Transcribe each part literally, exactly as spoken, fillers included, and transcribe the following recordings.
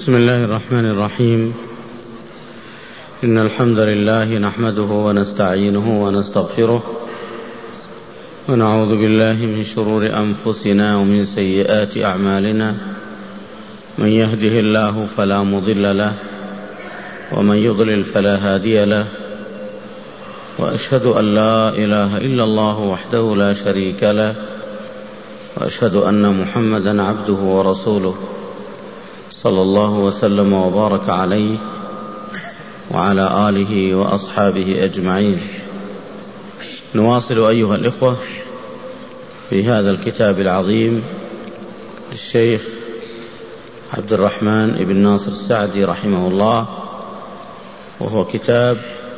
بسم الله الرحمن الرحيم. إن الحمد لله نحمده ونستعينه ونستغفره ونعوذ بالله من شرور أنفسنا ومن سيئات أعمالنا. من يهده الله فلا مضل له ومن يضلل فلا هادي له، وأشهد أن لا إله إلا الله وحده لا شريك له، وأشهد أن محمدا عبده ورسوله صلى الله وسلم وبارك عليه وعلى آله وأصحابه أجمعين. نواصل أيها الإخوة في هذا الكتاب العظيم الشيخ عبد الرحمن بن ناصر السعدي رحمه الله، وهو كتاب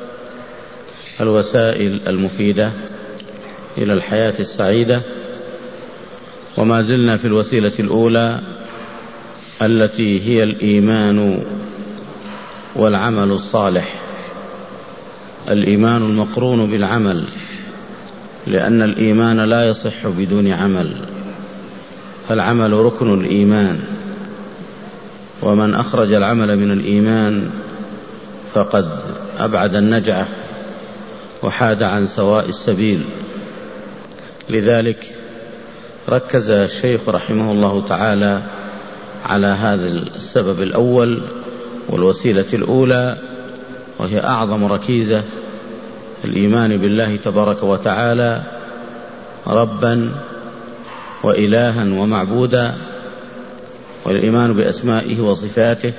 الوسائل المفيدة إلى الحياة السعيدة. وما زلنا في الوسيلة الأولى التي هي الإيمان والعمل الصالح، الإيمان المقرون بالعمل، لأن الإيمان لا يصح بدون عمل، فالعمل ركن الإيمان، ومن أخرج العمل من الإيمان فقد أبعد النجعة وحاد عن سواء السبيل. لذلك ركز الشيخ رحمه الله تعالى على هذا السبب الأول والوسيلة الأولى، وهي أعظم ركيزة، الإيمان بالله تبارك وتعالى ربا وإلها ومعبودا، والإيمان بأسمائه وصفاته،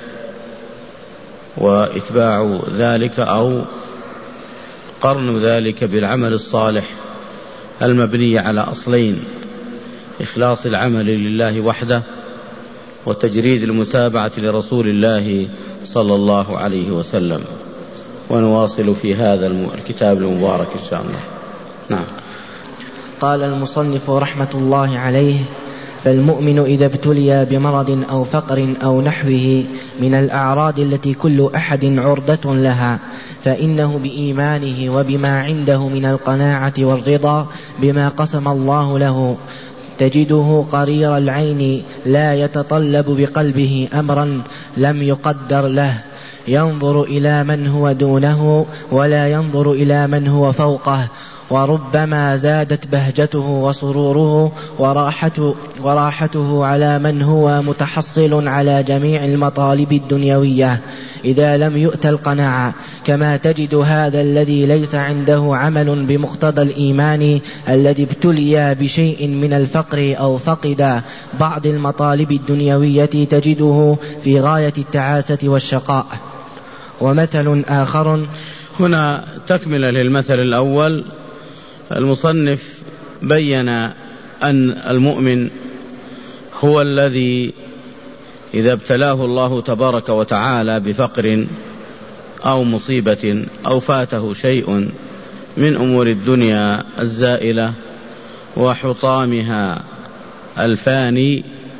وإتباع ذلك أو قرن ذلك بالعمل الصالح المبني على أصلين: إخلاص العمل لله وحده، وتجريد المتابعة لرسول الله صلى الله عليه وسلم. ونواصل في هذا الكتاب المبارك إن شاء الله. نعم. قال المصنف رحمة الله عليه: فالمؤمن إذا ابتلي بمرض أو فقر أو نحوه من الأعراض التي كل أحد عرضة لها، فإنه بإيمانه وبما عنده من القناعة والرضا بما قسم الله له تجده قرير العين، لا يتطلب بقلبه أمرا لم يقدر له، ينظر إلى من هو دونه ولا ينظر إلى من هو فوقه، وربما زادت بهجته وسروره وراحته, وراحته على من هو متحصل على جميع المطالب الدنيوية إذا لم يؤت القناعة، كما تجد هذا الذي ليس عنده عمل بمقتضى الإيمان الذي ابتلي بشيء من الفقر أو فقد بعض المطالب الدنيوية تجده في غاية التعاسة والشقاء. ومثل آخر. هنا تكمل للمثل الأول. المصنف بين أن المؤمن هو الذي إذا ابتلاه الله تبارك وتعالى بفقر أو مصيبة أو فاته شيء من أمور الدنيا الزائلة وحطامها الفاني،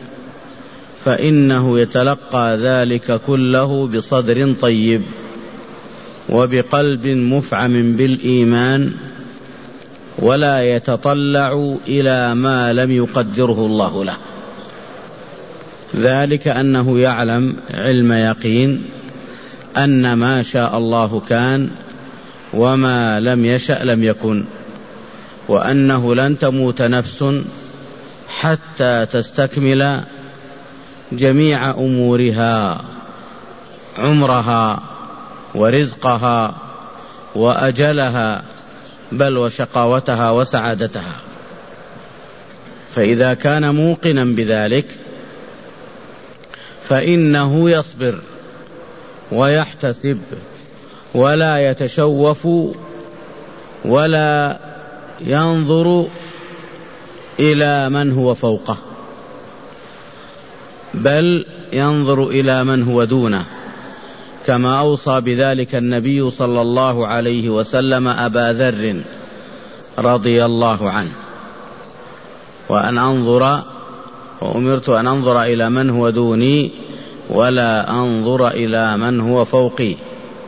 فإنه يتلقى ذلك كله بصدر طيب وبقلب مفعم بالإيمان، ولا يتطلع إلى ما لم يقدره الله له. ذلك أنه يعلم علم يقين أن ما شاء الله كان وما لم يشأ لم يكن، وأنه لن تموت نفس حتى تستكمل جميع أمورها، عمرها ورزقها وأجلها، بل وشقاوتها وسعادتها. فإذا كان موقنا بذلك فإنه يصبر ويحتسب ولا يتشوف ولا ينظر إلى من هو فوقه، بل ينظر إلى من هو دونه، كما أوصى بذلك النبي صلى الله عليه وسلم أبا ذر رضي الله عنه: وأن أنظر وأمرت أن أنظر إلى من هو دوني ولا أنظر إلى من هو فوقي.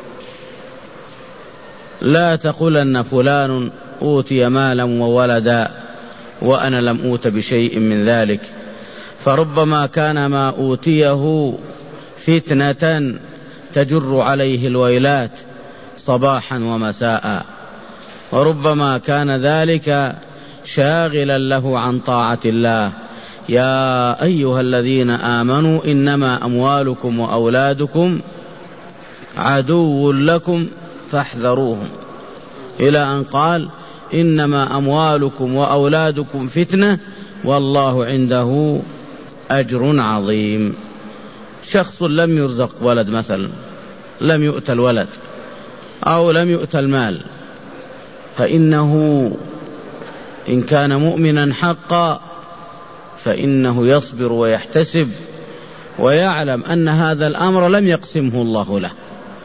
لا تقولن فلان أوتي مالا وولدا وأنا لم أوت بشيء من ذلك، فربما كان ما أوتيه فتنة تجر عليه الويلات صباحا ومساء، وربما كان ذلك شاغلا له عن طاعة الله. يا أيها الذين آمنوا إنما أموالكم وأولادكم عدو لكم فاحذروهم، إلى أن قال إنما أموالكم وأولادكم فتنة والله عنده أجر عظيم. شخص لم يرزق ولد مثلا، لم يؤت الولد أو لم يؤت المال، فإنه إن كان مؤمنا حقا فإنه يصبر ويحتسب ويعلم أن هذا الأمر لم يقسمه الله له،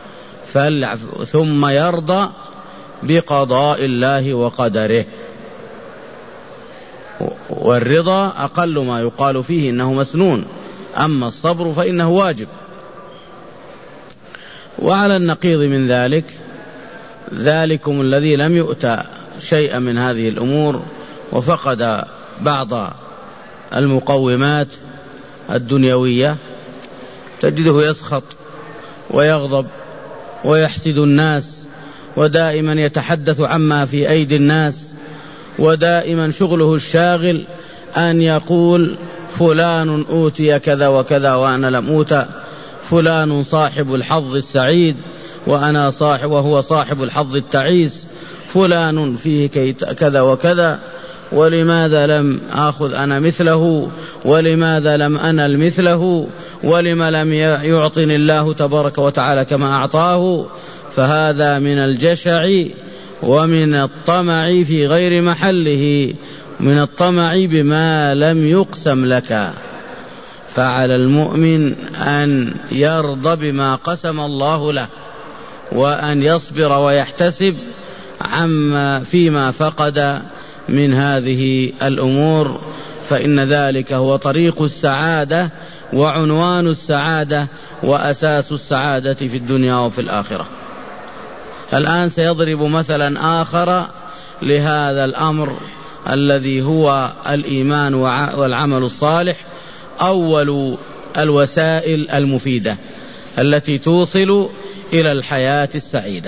ثم يرضى بقضاء الله وقدره. والرضا أقل ما يقال فيه إنه مسنون، أما الصبر فإنه واجب. وعلى النقيض من ذلك ذلكم الذي لم يؤتى شيئا من هذه الأمور وفقد بعض المقومات الدنيوية، تجده يسخط ويغضب ويحسد الناس، ودائما يتحدث عما في أيدي الناس، ودائما شغله الشاغل أن يقول فلان أوتي كذا وكذا وأنا لم أوتى، فلان صاحب الحظ السعيد وأنا صاحب وهو صاحب الحظ التعيس، فلان فيه كذا وكذا، ولماذا لم آخذ أنا مثله، ولماذا لم أنل مثله، ولما لم يعطني الله تبارك وتعالى كما أعطاه. فهذا من الجشع ومن الطمع في غير محله، من الطمع بما لم يقسم لك. فعلى المؤمن أن يرضى بما قسم الله له، وأن يصبر ويحتسب عما فيما فقد من هذه الأمور، فإن ذلك هو طريق السعادة وعنوان السعادة وأساس السعادة في الدنيا وفي الآخرة. الآن سيضرب مثلا آخر لهذا الأمر الذي هو الإيمان والعمل الصالح. أول الوسائل المفيدة التي توصل إلى الحياة السعيدة.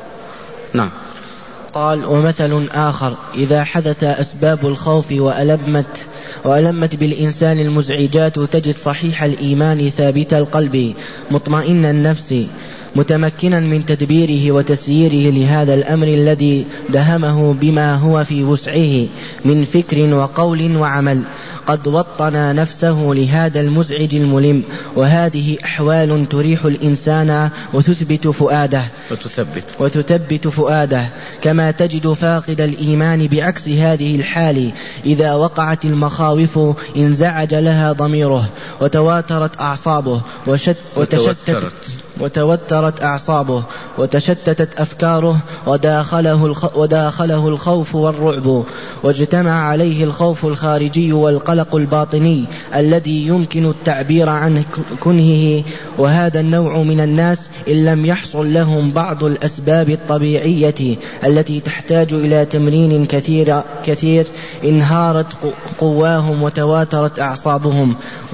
نعم. قال: ومثل آخر: إذا حدث أسباب الخوف وألمت وألمت بالإنسان المزعجات تجد صحيح الإيمان ثابت القلب مطمئن النفس متمكنا من تدبيره وتسييره لهذا الأمر الذي دهمه بما هو في وسعه من فكر وقول وعمل، قد وطن نفسه لهذا المزعج الملم. وهذه أحوال تريح الإنسان وتثبت فؤاده وتثبت, وتثبت فؤاده كما تجد فاقد الإيمان بعكس هذه الحال إذا وقعت المخاوف انزعج لها ضميره وتواترت أعصابه وشت وتشتتت وتوترت أعصابه وتشتتت أفكاره وداخله, الخ... وداخله الخوف والرعب، واجتمع عليه الخوف الخارجي والقلق الباطني الذي يمكن التعبير عن كنهه. وهذا النوع من الناس إن لم يحصل لهم بعض الأسباب الطبيعية التي تحتاج إلى تمرين كثير, كثير انهارت قواهم وتواترت أعصابهم،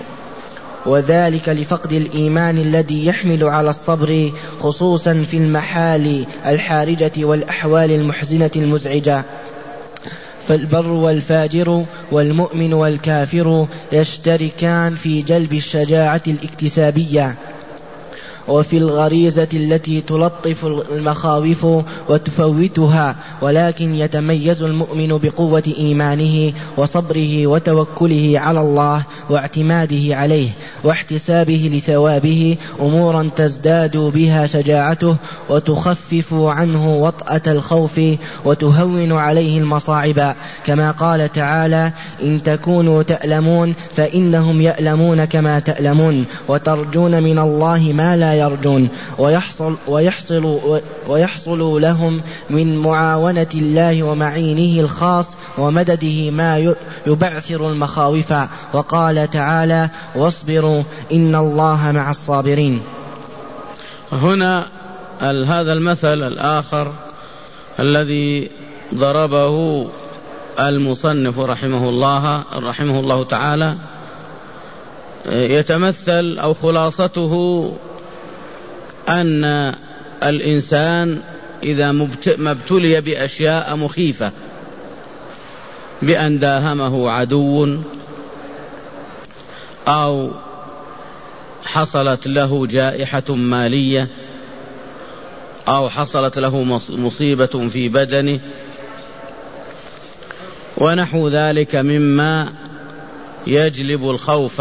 وذلك لفقد الإيمان الذي يحمل على الصبر خصوصا في المحال الحارجة والأحوال المحزنة المزعجة. فالبر والفاجر والمؤمن والكافر يشتركان في جلب الشجاعة الاكتسابية وفي الغريزة التي تلطف المخاوف وتفوتها، ولكن يتميز المؤمن بقوة إيمانه وصبره وتوكله على الله واعتماده عليه واحتسابه لثوابه أمورا تزداد بها شجاعته وتخفف عنه وطأة الخوف وتهون عليه المصاعب، كما قال تعالى: إن تكونوا تألمون فإنهم يألمون كما تألمون وترجون من الله ما لا يرجون. ويحصل, ويحصل, ويحصل لهم من معاونة الله ومعينه الخاص ومدده ما يبعثر المخاوف. وقال تعالى: واصبروا إن الله مع الصابرين. هنا هذا المثل الآخر الذي ضربه المصنف رحمه الله رحمه الله تعالى يتمثل أو خلاصته أن الإنسان إذا ما ابتلي بأشياء مخيفة، بأن داهمه عدو أو حصلت له جائحة مالية أو حصلت له مصيبة في بدنه ونحو ذلك مما يجلب الخوف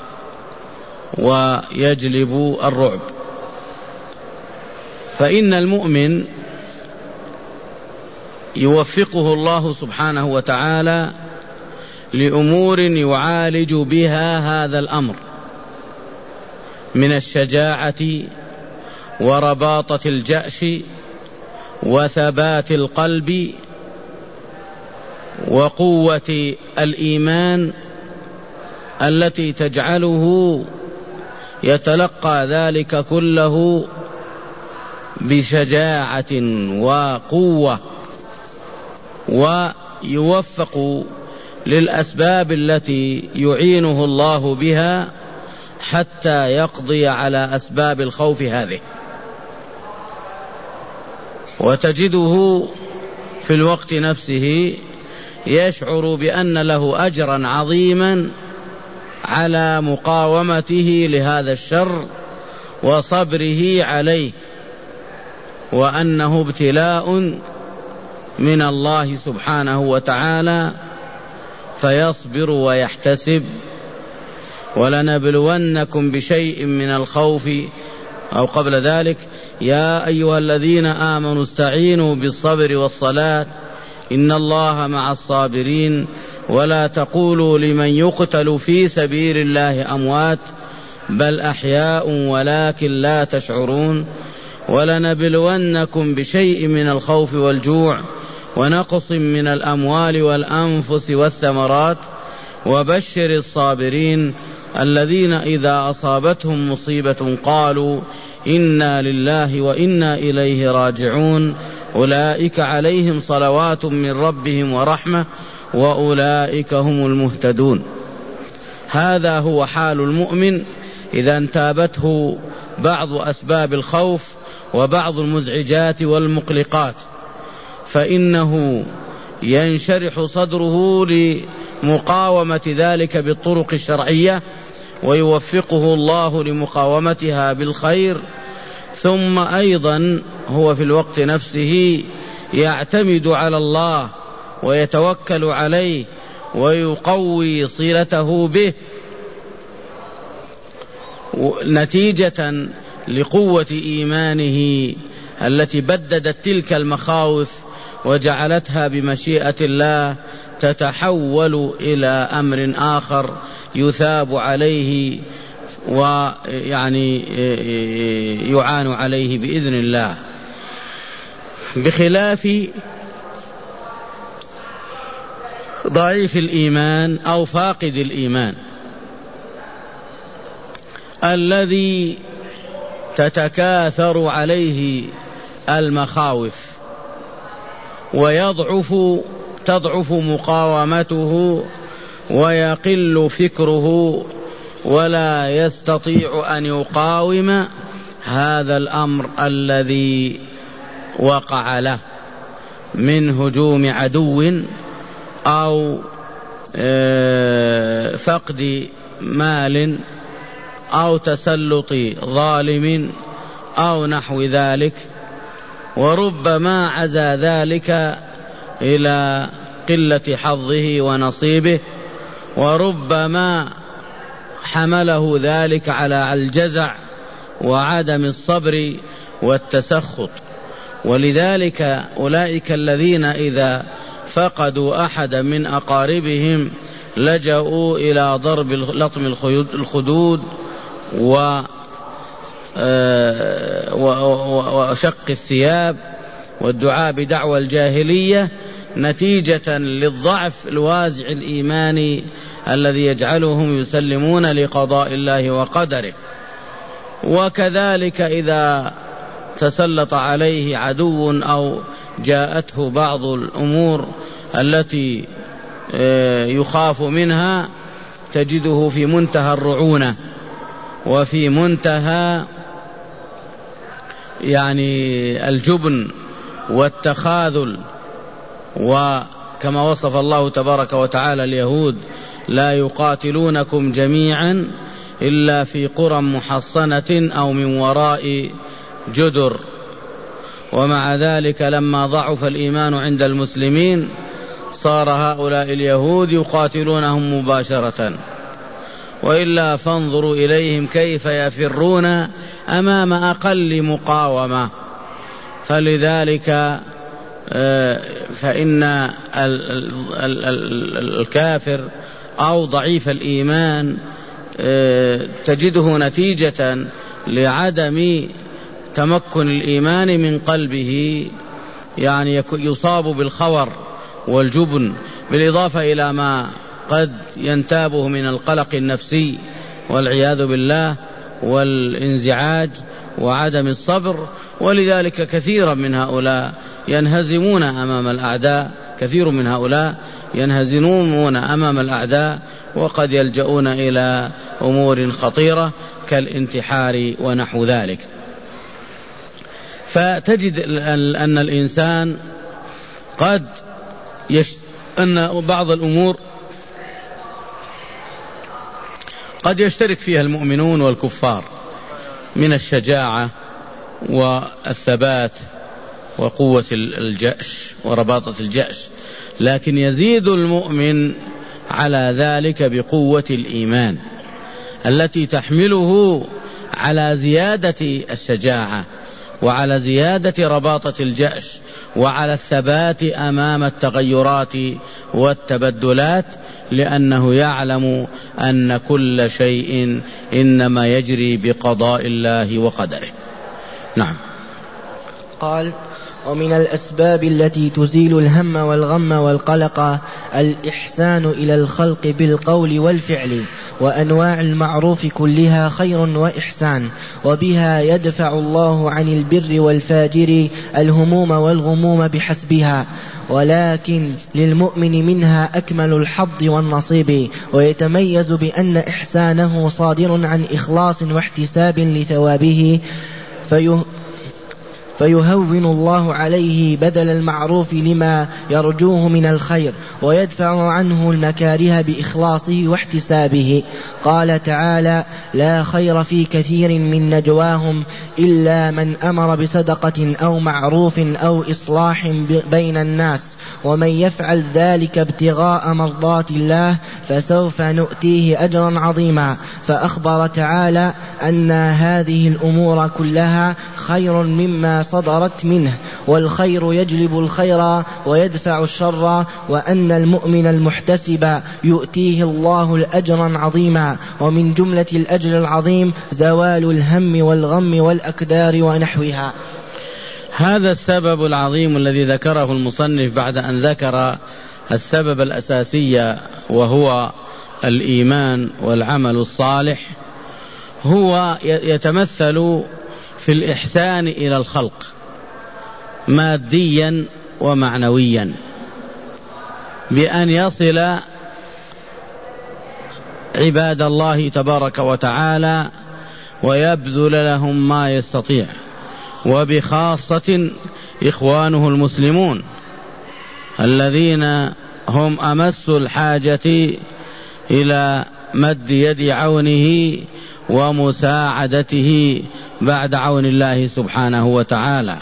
ويجلب الرعب، فإن المؤمن يوفقه الله سبحانه وتعالى لأمور يعالج بها هذا الأمر من الشجاعة ورباطة الجأش وثبات القلب وقوة الإيمان التي تجعله يتلقى ذلك كله بشجاعة وقوة، ويوفق للأسباب التي يعينه الله بها حتى يقضي على أسباب الخوف هذه. وتجده في الوقت نفسه يشعر بأن له أجرا عظيما على مقاومته لهذا الشر وصبره عليه، وأنه ابتلاء من الله سبحانه وتعالى فيصبر ويحتسب. ولنبلونكم بشيء من الخوف، أو قبل ذلك يا أيها الذين آمنوا استعينوا بالصبر والصلاة إن الله مع الصابرين ولا تقولوا لمن يقتل في سبيل الله أموات بل أحياء ولكن لا تشعرون. ولنبلونكم بشيء من الخوف والجوع ونقص من الأموال والأنفس والثمرات وبشر الصابرين الذين إذا أصابتهم مصيبة قالوا إنا لله وإنا إليه راجعون أولئك عليهم صلوات من ربهم ورحمة وأولئك هم المهتدون. هذا هو حال المؤمن إذا انتابته بعض أسباب الخوف وبعض المزعجات والمقلقات، فإنه ينشرح صدره لمقاومة ذلك بالطرق الشرعية ويوفقه الله لمقاومتها بالخير. ثم أيضا هو في الوقت نفسه يعتمد على الله ويتوكل عليه ويقوي صلته به نتيجة لقوة إيمانه التي بددت تلك المخاوف وجعلتها بمشيئة الله تتحول إلى أمر آخر يثاب عليه ويعني يعان عليه بإذن الله، بخلاف ضعيف الإيمان أو فاقد الإيمان الذي تتكاثر عليه المخاوف ويضعف تضعف مقاومته ويقل فكره ولا يستطيع أن يقاوم هذا الأمر الذي وقع له من هجوم عدو أو فقد مال أو تسلط ظالم أو نحو ذلك. وربما عزى ذلك إلى قلة حظه ونصيبه، وربما حمله ذلك على الجزع وعدم الصبر والتسخط. ولذلك أولئك الذين إذا فقدوا أحدا من أقاربهم لجأوا إلى ضرب لطم الخدود وشق الثياب والدعاء بدعوى الجاهلية نتيجة للضعف الوازع الإيماني الذي يجعلهم يسلمون لقضاء الله وقدره. وكذلك إذا تسلط عليه عدو أو جاءته بعض الأمور التي يخاف منها تجده في منتهى الرعونة وفي منتهى يعني الجبن والتخاذل. وكما وصف الله تبارك وتعالى اليهود: لا يقاتلونكم جميعا إلا في قرى محصنة أو من وراء جدر. ومع ذلك لما ضعف الإيمان عند المسلمين صار هؤلاء اليهود يقاتلونهم مباشرة، وإلا فانظروا إليهم كيف يفرون أمام أقل مقاومة. فلذلك فإن الكافر أو ضعيف الإيمان تجده نتيجة لعدم تمكن الإيمان من قلبه، يعني يصاب بالخور والجبن، بالإضافة إلى ما قد ينتابه من القلق النفسي والعياذ بالله والانزعاج وعدم الصبر. ولذلك كثيرا من هؤلاء ينهزمون أمام الأعداء، كثير من هؤلاء ينهزمون أمام الأعداء، وقد يلجؤون إلى أمور خطيرة كالانتحار ونحو ذلك. فتجد أن الإنسان قد يش... أن بعض الأمور قد يشترك فيها المؤمنون والكفار من الشجاعة والثبات وقوة الجأش ورباطة الجأش، لكن يزيد المؤمن على ذلك بقوة الإيمان التي تحمله على زيادة الشجاعة وعلى زيادة رباطة الجأش وعلى الثبات أمام التغيرات والتبدلات، لأنه يعلم أن كل شيء إنما يجري بقضاء الله وقدره. نعم. قال: ومن الأسباب التي تزيل الهم والغم والقلق الإحسان إلى الخلق بالقول والفعل، وأنواع المعروف كلها خير وإحسان، وبها يدفع الله عن البر والفاجر الهموم والغموم بحسبها، ولكن للمؤمن منها أكمل الحظ والنصيب، ويتميز بأن إحسانه صادر عن إخلاص واحتساب لثوابه، فيه فيهون الله عليه بدل المعروف لما يرجوه من الخير، ويدفع عنه المكاره بإخلاصه واحتسابه. قال تعالى: لا خير في كثير من نجواهم إلا من أمر بصدقة أو معروف أو إصلاح بين الناس، ومن يفعل ذلك ابتغاء مرضات الله فسوف نؤتيه أجرا عظيما. فأخبر تعالى أن هذه الأمور كلها خير مما صدرت منه، والخير يجلب الخير ويدفع الشر، وأن المؤمن المحتسب يؤتيه الله الأجر عظيما. ومن جملة الأجر العظيم زوال الهم والغم والأكدار ونحوها. هذا السبب العظيم الذي ذكره المصنف بعد أن ذكر السبب الأساسي وهو الإيمان والعمل الصالح، هو يتمثل في الإحسان إلى الخلق ماديا ومعنويا، بأن يصل عباد الله تبارك وتعالى ويبذل لهم ما يستطيع، وبخاصة إخوانه المسلمون الذين هم أمس الحاجة إلى مد يد عونه ومساعدته بعد عون الله سبحانه وتعالى،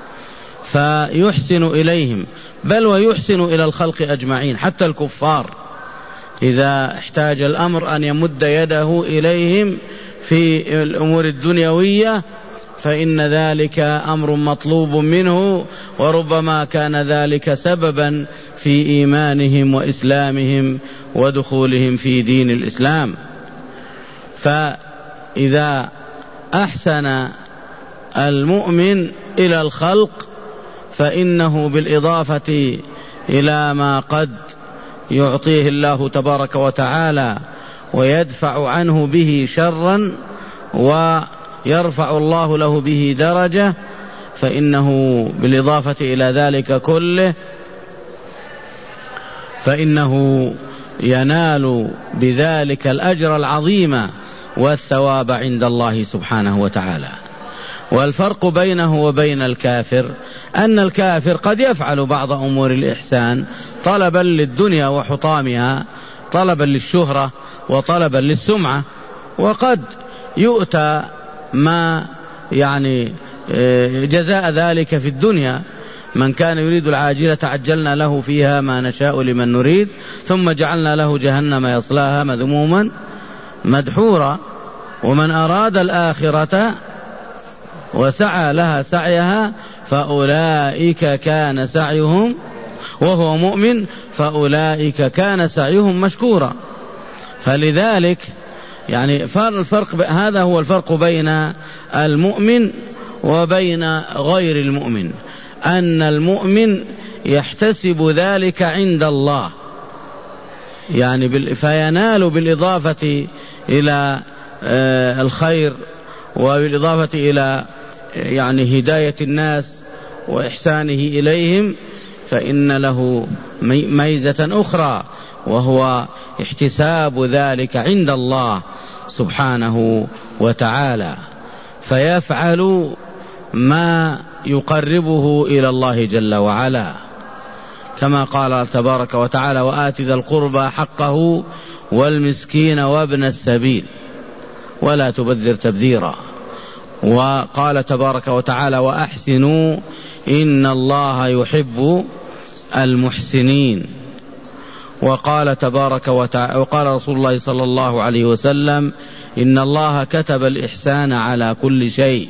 فيحسن إليهم، بل ويحسن إلى الخلق أجمعين، حتى الكفار إذا احتاج الأمر أن يمد يده إليهم في الأمور الدنيوية فإن ذلك أمر مطلوب منه، وربما كان ذلك سببا في إيمانهم وإسلامهم ودخولهم في دين الإسلام. فإذا أحسن المؤمن إلى الخلق فإنه بالإضافة إلى ما قد يعطيه الله تبارك وتعالى ويدفع عنه به شرا ويرفع الله له به درجة، فإنه بالإضافة إلى ذلك كله فإنه ينال بذلك الأجر العظيم والثواب عند الله سبحانه وتعالى. والفرق بينه وبين الكافر أن الكافر قد يفعل بعض أمور الإحسان طلبا للدنيا وحطامها، طلبا للشهرة وطلبا للسمعة، وقد يؤتى ما يعني جزاء ذلك في الدنيا. من كان يريد العاجلة عجلنا له فيها ما نشاء لمن نريد ثم جعلنا له جهنم يصلاها مذموما مدحورا. ومن أراد الآخرة وسعى لها سعيها فأولئك كان سعيهم وهو مؤمن فأولئك كان سعيهم مشكورا. فلذلك يعني الفرق هذا هو الفرق بين المؤمن وبين غير المؤمن، أن المؤمن يحتسب ذلك عند الله، يعني فينال بالإضافة إلى الخير وبالإضافة إلى يعني هداية الناس وإحسانه إليهم، فإن له ميزة أخرى وهو احتساب ذلك عند الله سبحانه وتعالى، فيفعل ما يقربه إلى الله جل وعلا، كما قال تبارك وتعالى: وآت ذا القربى حقه والمسكين وابن السبيل ولا تبذر تبذيرا. وقال تبارك وتعالى: وأحسنوا إن الله يحب المحسنين. وقال تبارك وتعالى وقال رسول الله صلى الله عليه وسلم: إن الله كتب الإحسان على كل شيء.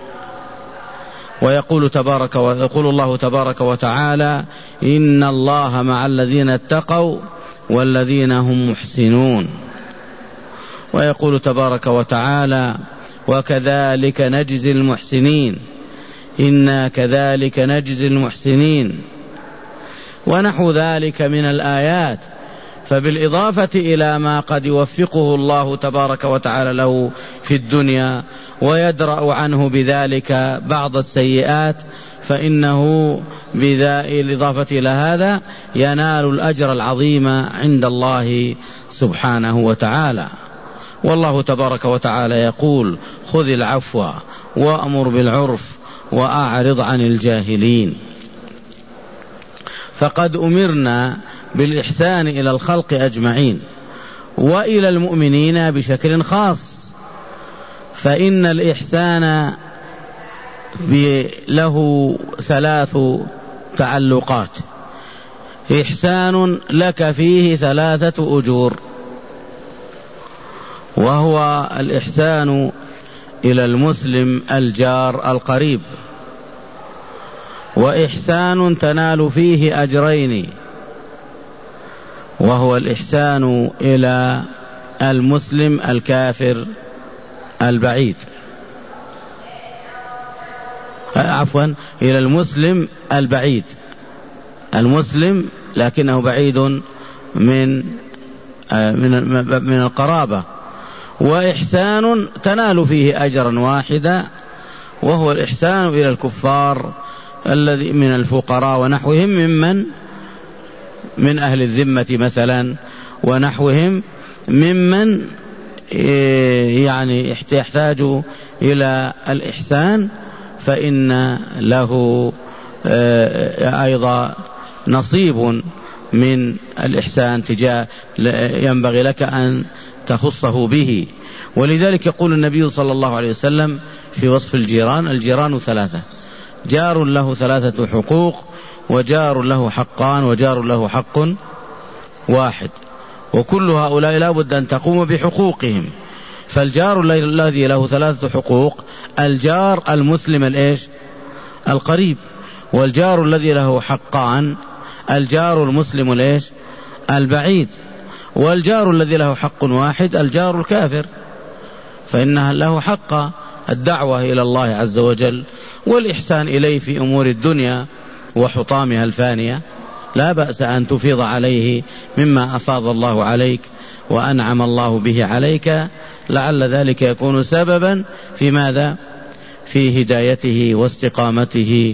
ويقول تبارك ويقول الله تبارك وتعالى: إن الله مع الذين اتقوا والذين هم محسنون. ويقول تبارك وتعالى: وكذلك نجزي المحسنين إنا كذلك نجزي المحسنين، ونحو ذلك من الآيات. فبالإضافة إلى ما قد يوفقه الله تبارك وتعالى له في الدنيا ويدرأ عنه بذلك بعض السيئات، فإنه بالإضافة إلى هذا ينال الأجر العظيم عند الله سبحانه وتعالى. والله تبارك وتعالى يقول: خذ العفو وأمر بالعرف وأعرض عن الجاهلين. فقد أمرنا بالإحسان إلى الخلق أجمعين وإلى المؤمنين بشكل خاص، فإن الإحسان له ثلاث تعلقات: إحسان لك فيه ثلاثة أجور، وهو الإحسان إلى المسلم الجار القريب، وإحسان تنال فيه أجرين، وهو الإحسان إلى المسلم الكافر البعيد، عفوا إلى المسلم البعيد، المسلم لكنه بعيد من من من القرابة. وإحسان تنال فيه أجرا واحدا، وهو الإحسان إلى الكفار الذي من الفقراء ونحوهم ممن من أهل الذمة مثلا، ونحوهم ممن يعني يحتاج إلى الإحسان، فإن له أيضا نصيب من الإحسان تجاه ينبغي لك أن تخصه به. ولذلك يقول النبي صلى الله عليه وسلم في وصف الجيران: الجيران ثلاثة، جار له ثلاثة حقوق، وجار له حقان، وجار له حق واحد، وكل هؤلاء لا بد أن تقوم بحقوقهم. فالجار الذي له ثلاثة حقوق: الجار المسلم الإيش القريب، والجار الذي له حقان: الجار المسلم الإيش البعيد، والجار الذي له حق واحد: الجار الكافر، فإنها له حق الدعوة إلى الله عز وجل والإحسان إليه في أمور الدنيا وحطامها الفانية. لا بأس أن تفيض عليه مما أفاض الله عليك وأنعم الله به عليك، لعل ذلك يكون سببا في ماذا؟ في هدايته واستقامته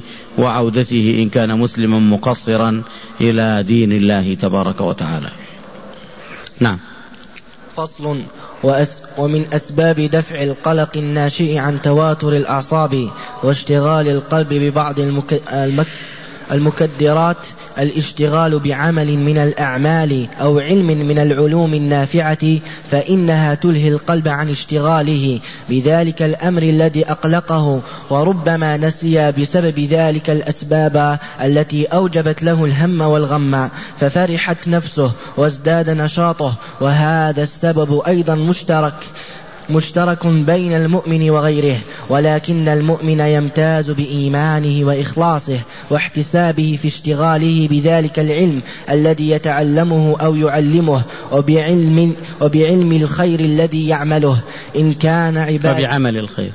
وعودته إن كان مسلما مقصرا إلى دين الله تبارك وتعالى. نعم. فصل. وأس ومن أسباب دفع القلق الناشئ عن تواتر الأعصاب واشتغال القلب ببعض المك... المك... المكدرات الاشتغال بعمل من الأعمال أو علم من العلوم النافعة، فإنها تلهي القلب عن اشتغاله بذلك الأمر الذي أقلقه، وربما نسي بسبب ذلك الأسباب التي أوجبت له الهم والغم، ففرحت نفسه وازداد نشاطه. وهذا السبب أيضا مشترك مشترك بين المؤمن وغيره، ولكن المؤمن يمتاز بإيمانه وإخلاصه واحتسابه في اشتغاله بذلك العلم الذي يتعلمه أو يعلمه، وبعلم, وبعلم الخير الذي يعمله إن كان عبادة وبعمل الخير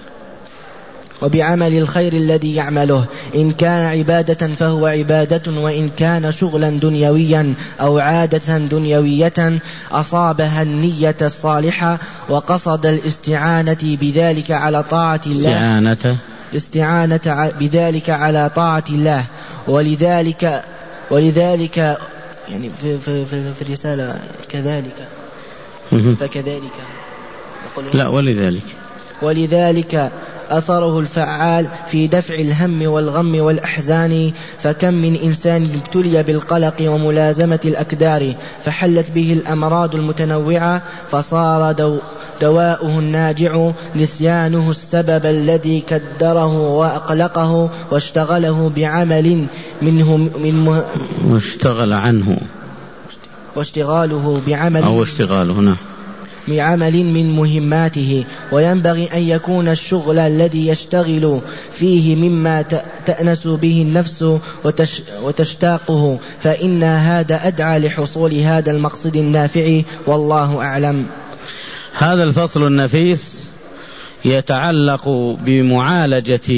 وبعمل الخير الذي يعمله إن كان عبادة فهو عبادة، وإن كان شغلا دنيويا أو عادة دنيوية أصابها النية الصالحة وقصد الاستعانة بذلك على طاعة الله استعانة استعانة بذلك على طاعة الله. ولذلك ولذلك يعني في, في, في, في الرسالة كذلك فكذلك لا ولذلك ولذلك أثره الفعال في دفع الهم والغم والأحزان. فكم من إنسان ابتلي بالقلق وملازمة الأكدار فحلت به الأمراض المتنوعة، فصار دو دواؤه الناجع نسيانه السبب الذي كدره وأقلقه، واشتغله بعمل منه من واشتغل عنه واشتغاله بعمل أو اشتغاله هنا بعمل من مهماته. وينبغي أن يكون الشغل الذي يشتغل فيه مما تأنس به النفس وتشتاقه، فإن هذا أدعى لحصول هذا المقصد النافع، والله أعلم. هذا الفصل النفيس يتعلق بمعالجة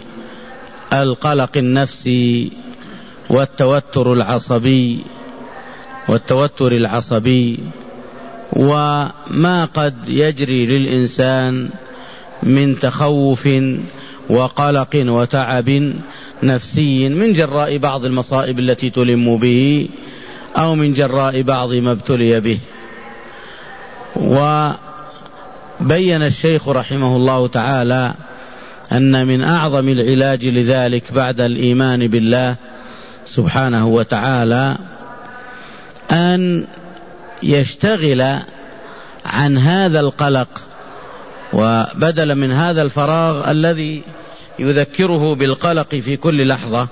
القلق النفسي والتوتر العصبي والتوتر العصبي وما قد يجري للإنسان من تخوف وقلق وتعب نفسي من جراء بعض المصائب التي تلم به أو من جراء بعض ما ابتلي به. وبين الشيخ رحمه الله تعالى أن من أعظم العلاج لذلك بعد الإيمان بالله سبحانه وتعالى أن يشتغل عن هذا القلق، وبدل من هذا الفراغ الذي يذكره بالقلق في كل لحظة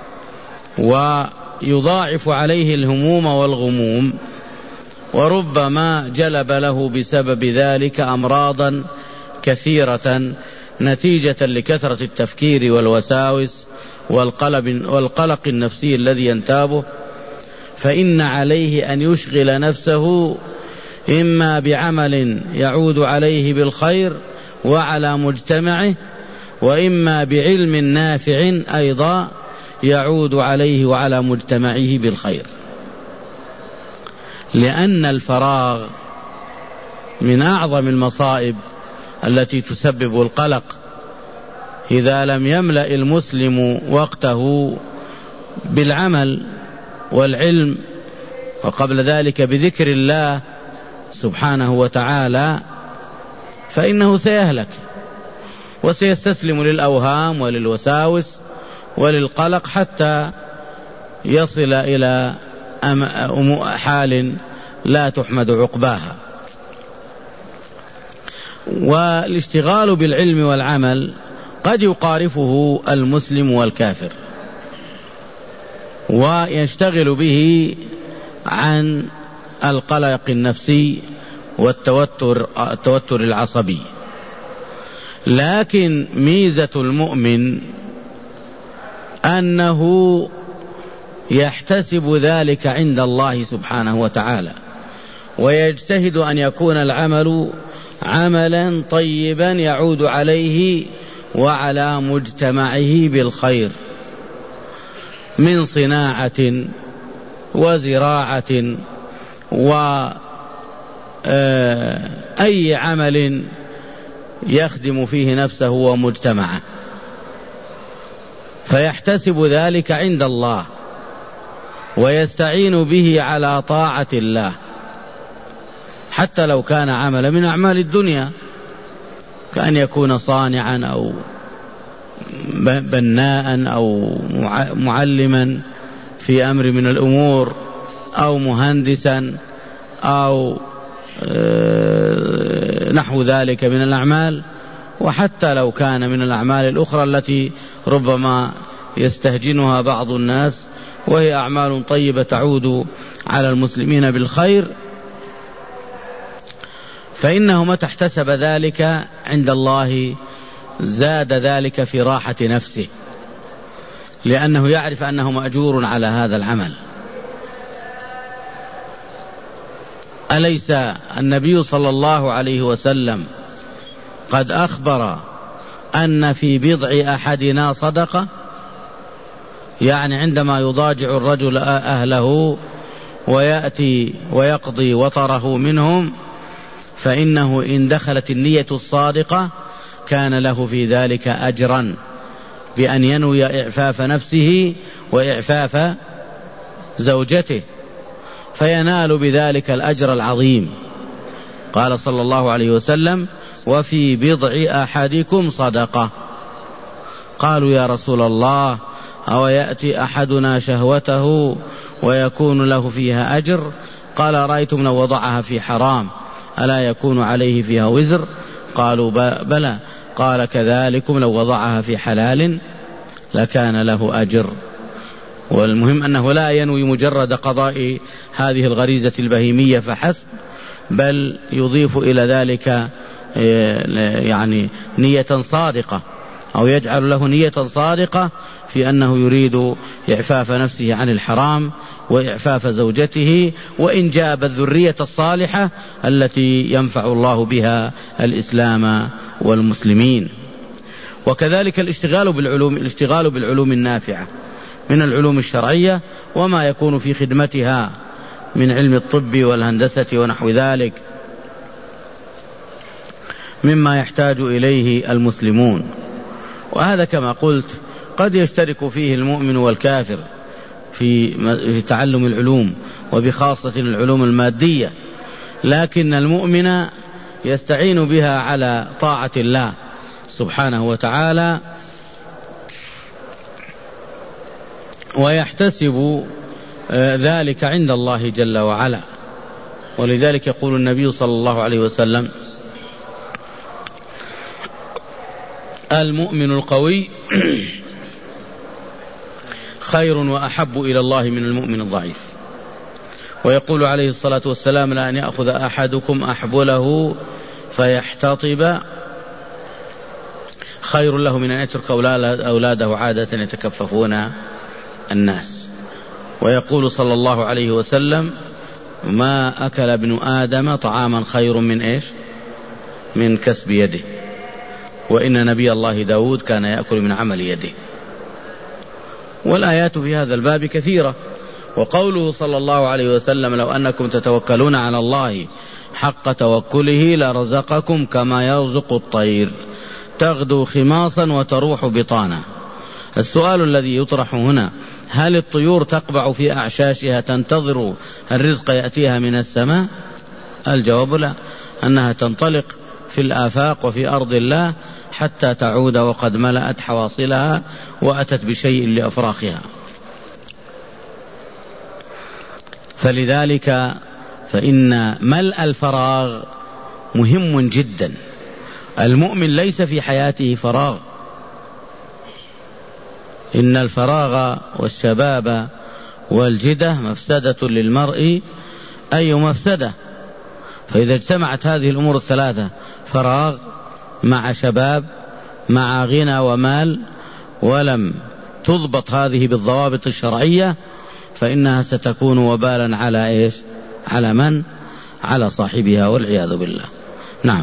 ويضاعف عليه الهموم والغموم، وربما جلب له بسبب ذلك أمراضا كثيرة نتيجة لكثرة التفكير والوساوس والقلق النفسي الذي ينتابه. فإن عليه أن يشغل نفسه إما بعمل يعود عليه بالخير وعلى مجتمعه، وإما بعلم نافع أيضا يعود عليه وعلى مجتمعه بالخير، لأن الفراغ من أعظم المصائب التي تسبب القلق. إذا لم يملأ المسلم وقته بالعمل والعلم وقبل ذلك بذكر الله سبحانه وتعالى فإنه سيهلك وسيستسلم للأوهام وللوساوس وللقلق حتى يصل إلى حال لا تحمد عقباها. والاشتغال بالعلم والعمل قد يقارفه المسلم والكافر ويشتغل به عن القلق النفسي والتوتر التوتر العصبي، لكن ميزة المؤمن أنه يحتسب ذلك عند الله سبحانه وتعالى، ويجتهد أن يكون العمل عملا طيبا يعود عليه وعلى مجتمعه بالخير، من صناعة وزراعة وأي عمل يخدم فيه نفسه ومجتمعه، فيحتسب ذلك عند الله ويستعين به على طاعة الله. حتى لو كان عمل من أعمال الدنيا، كأن يكون صانعا أو بناء أو معلما في أمر من الأمور أو مهندسا أو نحو ذلك من الأعمال. وحتى لو كان من الأعمال الأخرى التي ربما يستهجنها بعض الناس وهي أعمال طيبة تعود على المسلمين بالخير، فإنه متى احتسب ذلك عند الله زاد ذلك في راحة نفسه، لأنه يعرف أنه مأجور على هذا العمل. أليس النبي صلى الله عليه وسلم قد أخبر أن في بضع أحدنا صدقة؟ يعني عندما يضاجع الرجل أهله ويأتي ويقضي وطره منهم، فإنه إن دخلت النية الصادقة كان له في ذلك أجرا بأن ينوي إعفاف نفسه وإعفاف زوجته، فينال بذلك الأجر العظيم. قال صلى الله عليه وسلم: وفي بضع أحدكم صدقة. قالوا: يا رسول الله، أو يأتي أحدنا شهوته ويكون له فيها أجر؟ قال: رأيتم لو وضعها في حرام ألا يكون عليه فيها وزر؟ قالوا: بلى. قال: كذلكم لو وضعها في حلال لكان له أجر. والمهم أنه لا ينوي مجرد قضاء هذه الغريزة البهيمية فحسب، بل يضيف إلى ذلك يعني نية صادقة، أو يجعل له نية صادقة في أنه يريد إعفاف نفسه عن الحرام وإعفاف زوجته وإنجاب الذرية الصالحة التي ينفع الله بها الإسلام والمسلمين. وكذلك الاشتغال بالعلوم الاشتغال بالعلوم النافعة من العلوم الشرعية وما يكون في خدمتها من علم الطب والهندسة ونحو ذلك مما يحتاج إليه المسلمون. وهذا كما قلت قد يشترك فيه المؤمن والكافر في تعلم العلوم، وبخاصة العلوم المادية، لكن المؤمن يستعين بها على طاعة الله سبحانه وتعالى، ويحتسب ذلك عند الله جل وعلا. ولذلك يقول النبي صلى الله عليه وسلم: المؤمن القوي خير وأحب إلى الله من المؤمن الضعيف. ويقول عليه الصلاة والسلام: لأن يأخذ أحدكم أحبله فيحتطب خير له من أن يترك أولاده عادة يتكففون الناس. ويقول صلى الله عليه وسلم: ما أكل ابن آدم طعاما خير من إيش؟ من كسب يده. وإن نبي الله داود كان يأكل من عمل يده. والآيات في هذا الباب كثيرة. وقوله صلى الله عليه وسلم: لو أنكم تتوكلون على الله حق توكله لرزقكم كما يرزق الطير تغدو خماصا وتروح بطانا. السؤال الذي يطرح هنا: هل الطيور تقبع في أعشاشها تنتظر الرزق يأتيها من السماء؟ الجواب لا، أنها تنطلق في الآفاق وفي أرض الله حتى تعود وقد ملأت حواصلها وأتت بشيء لأفراخها. فلذلك فإن ملء الفراغ مهم جدا. المؤمن ليس في حياته فراغ، إن الفراغ والشباب والجدة مفسدة للمرء أي مفسدة. فإذا اجتمعت هذه الأمور الثلاثة، فراغ مع شباب مع غنى ومال، ولم تضبط هذه بالضوابط الشرعية، فإنها ستكون وبالا على إيش؟ على من؟ على صاحبها والعياذ بالله. نعم.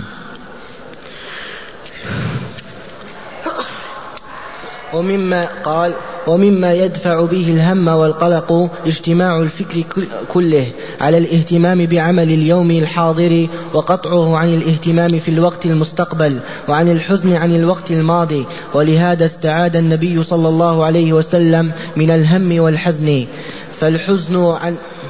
ومما قال ومما يدفع به الهم والقلق اجتماع الفكر كله على الاهتمام بعمل اليوم الحاضر وقطعه عن الاهتمام في الوقت المستقبل وعن الحزن عن الوقت الماضي. ولهذا استعاد النبي صلى الله عليه وسلم من الهم والحزن. فالحزن عن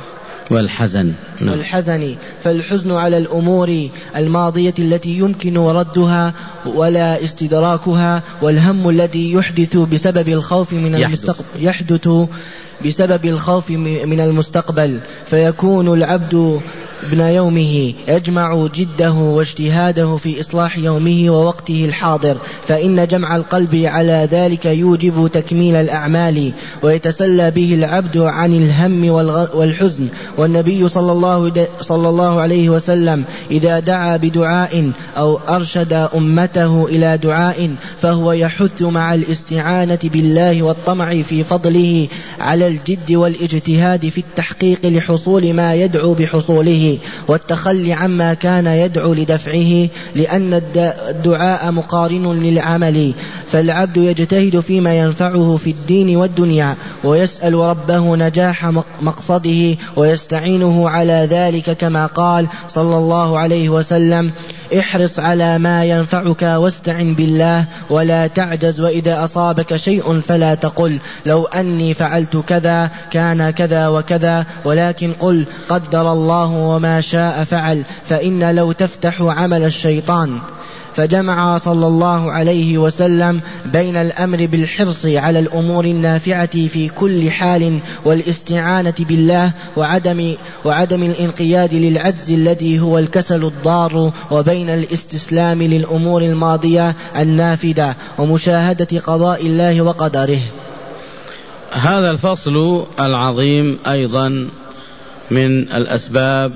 والحزن. والحزن فالحزن على الأمور الماضية التي يمكن ردها ولا استدراكها، والهم الذي يحدث بسبب الخوف من المستقبل يحدث بسبب الخوف من المستقبل، فيكون العبد ابن يومه يجمع جده واجتهاده في إصلاح يومه ووقته الحاضر، فإن جمع القلب على ذلك يوجب تكميل الأعمال ويتسلى به العبد عن الهم والحزن. والنبي صلى الله, صلى الله عليه وسلم إذا دعا بدعاء أو أرشد أمته إلى دعاء فهو يحث مع الاستعانة بالله والطمع في فضله على الجد والاجتهاد في التحقيق لحصول ما يدعو بحصوله والتخلي عما كان يدعو لدفعه، لأن الدعاء مقارن للعمل، فالعبد يجتهد فيما ينفعه في الدين والدنيا ويسأل ربه نجاح مقصده ويستعينه على ذلك، كما قال صلى الله عليه وسلم: احرص على ما ينفعك واستعن بالله ولا تعجز، وإذا أصابك شيء فلا تقل لو أني فعلت كذا كان كذا وكذا، ولكن قل قدر الله وما شاء فعل، فإن لو تفتح عمل الشيطان. فجمع صلى الله عليه وسلم بين الأمر بالحرص على الأمور النافعة في كل حال والاستعانة بالله وعدم, وعدم الانقياد للعجز الذي هو الكسل الضار، وبين الاستسلام للأمور الماضية النافذة ومشاهدة قضاء الله وقدره. هذا الفصل العظيم أيضا من الأسباب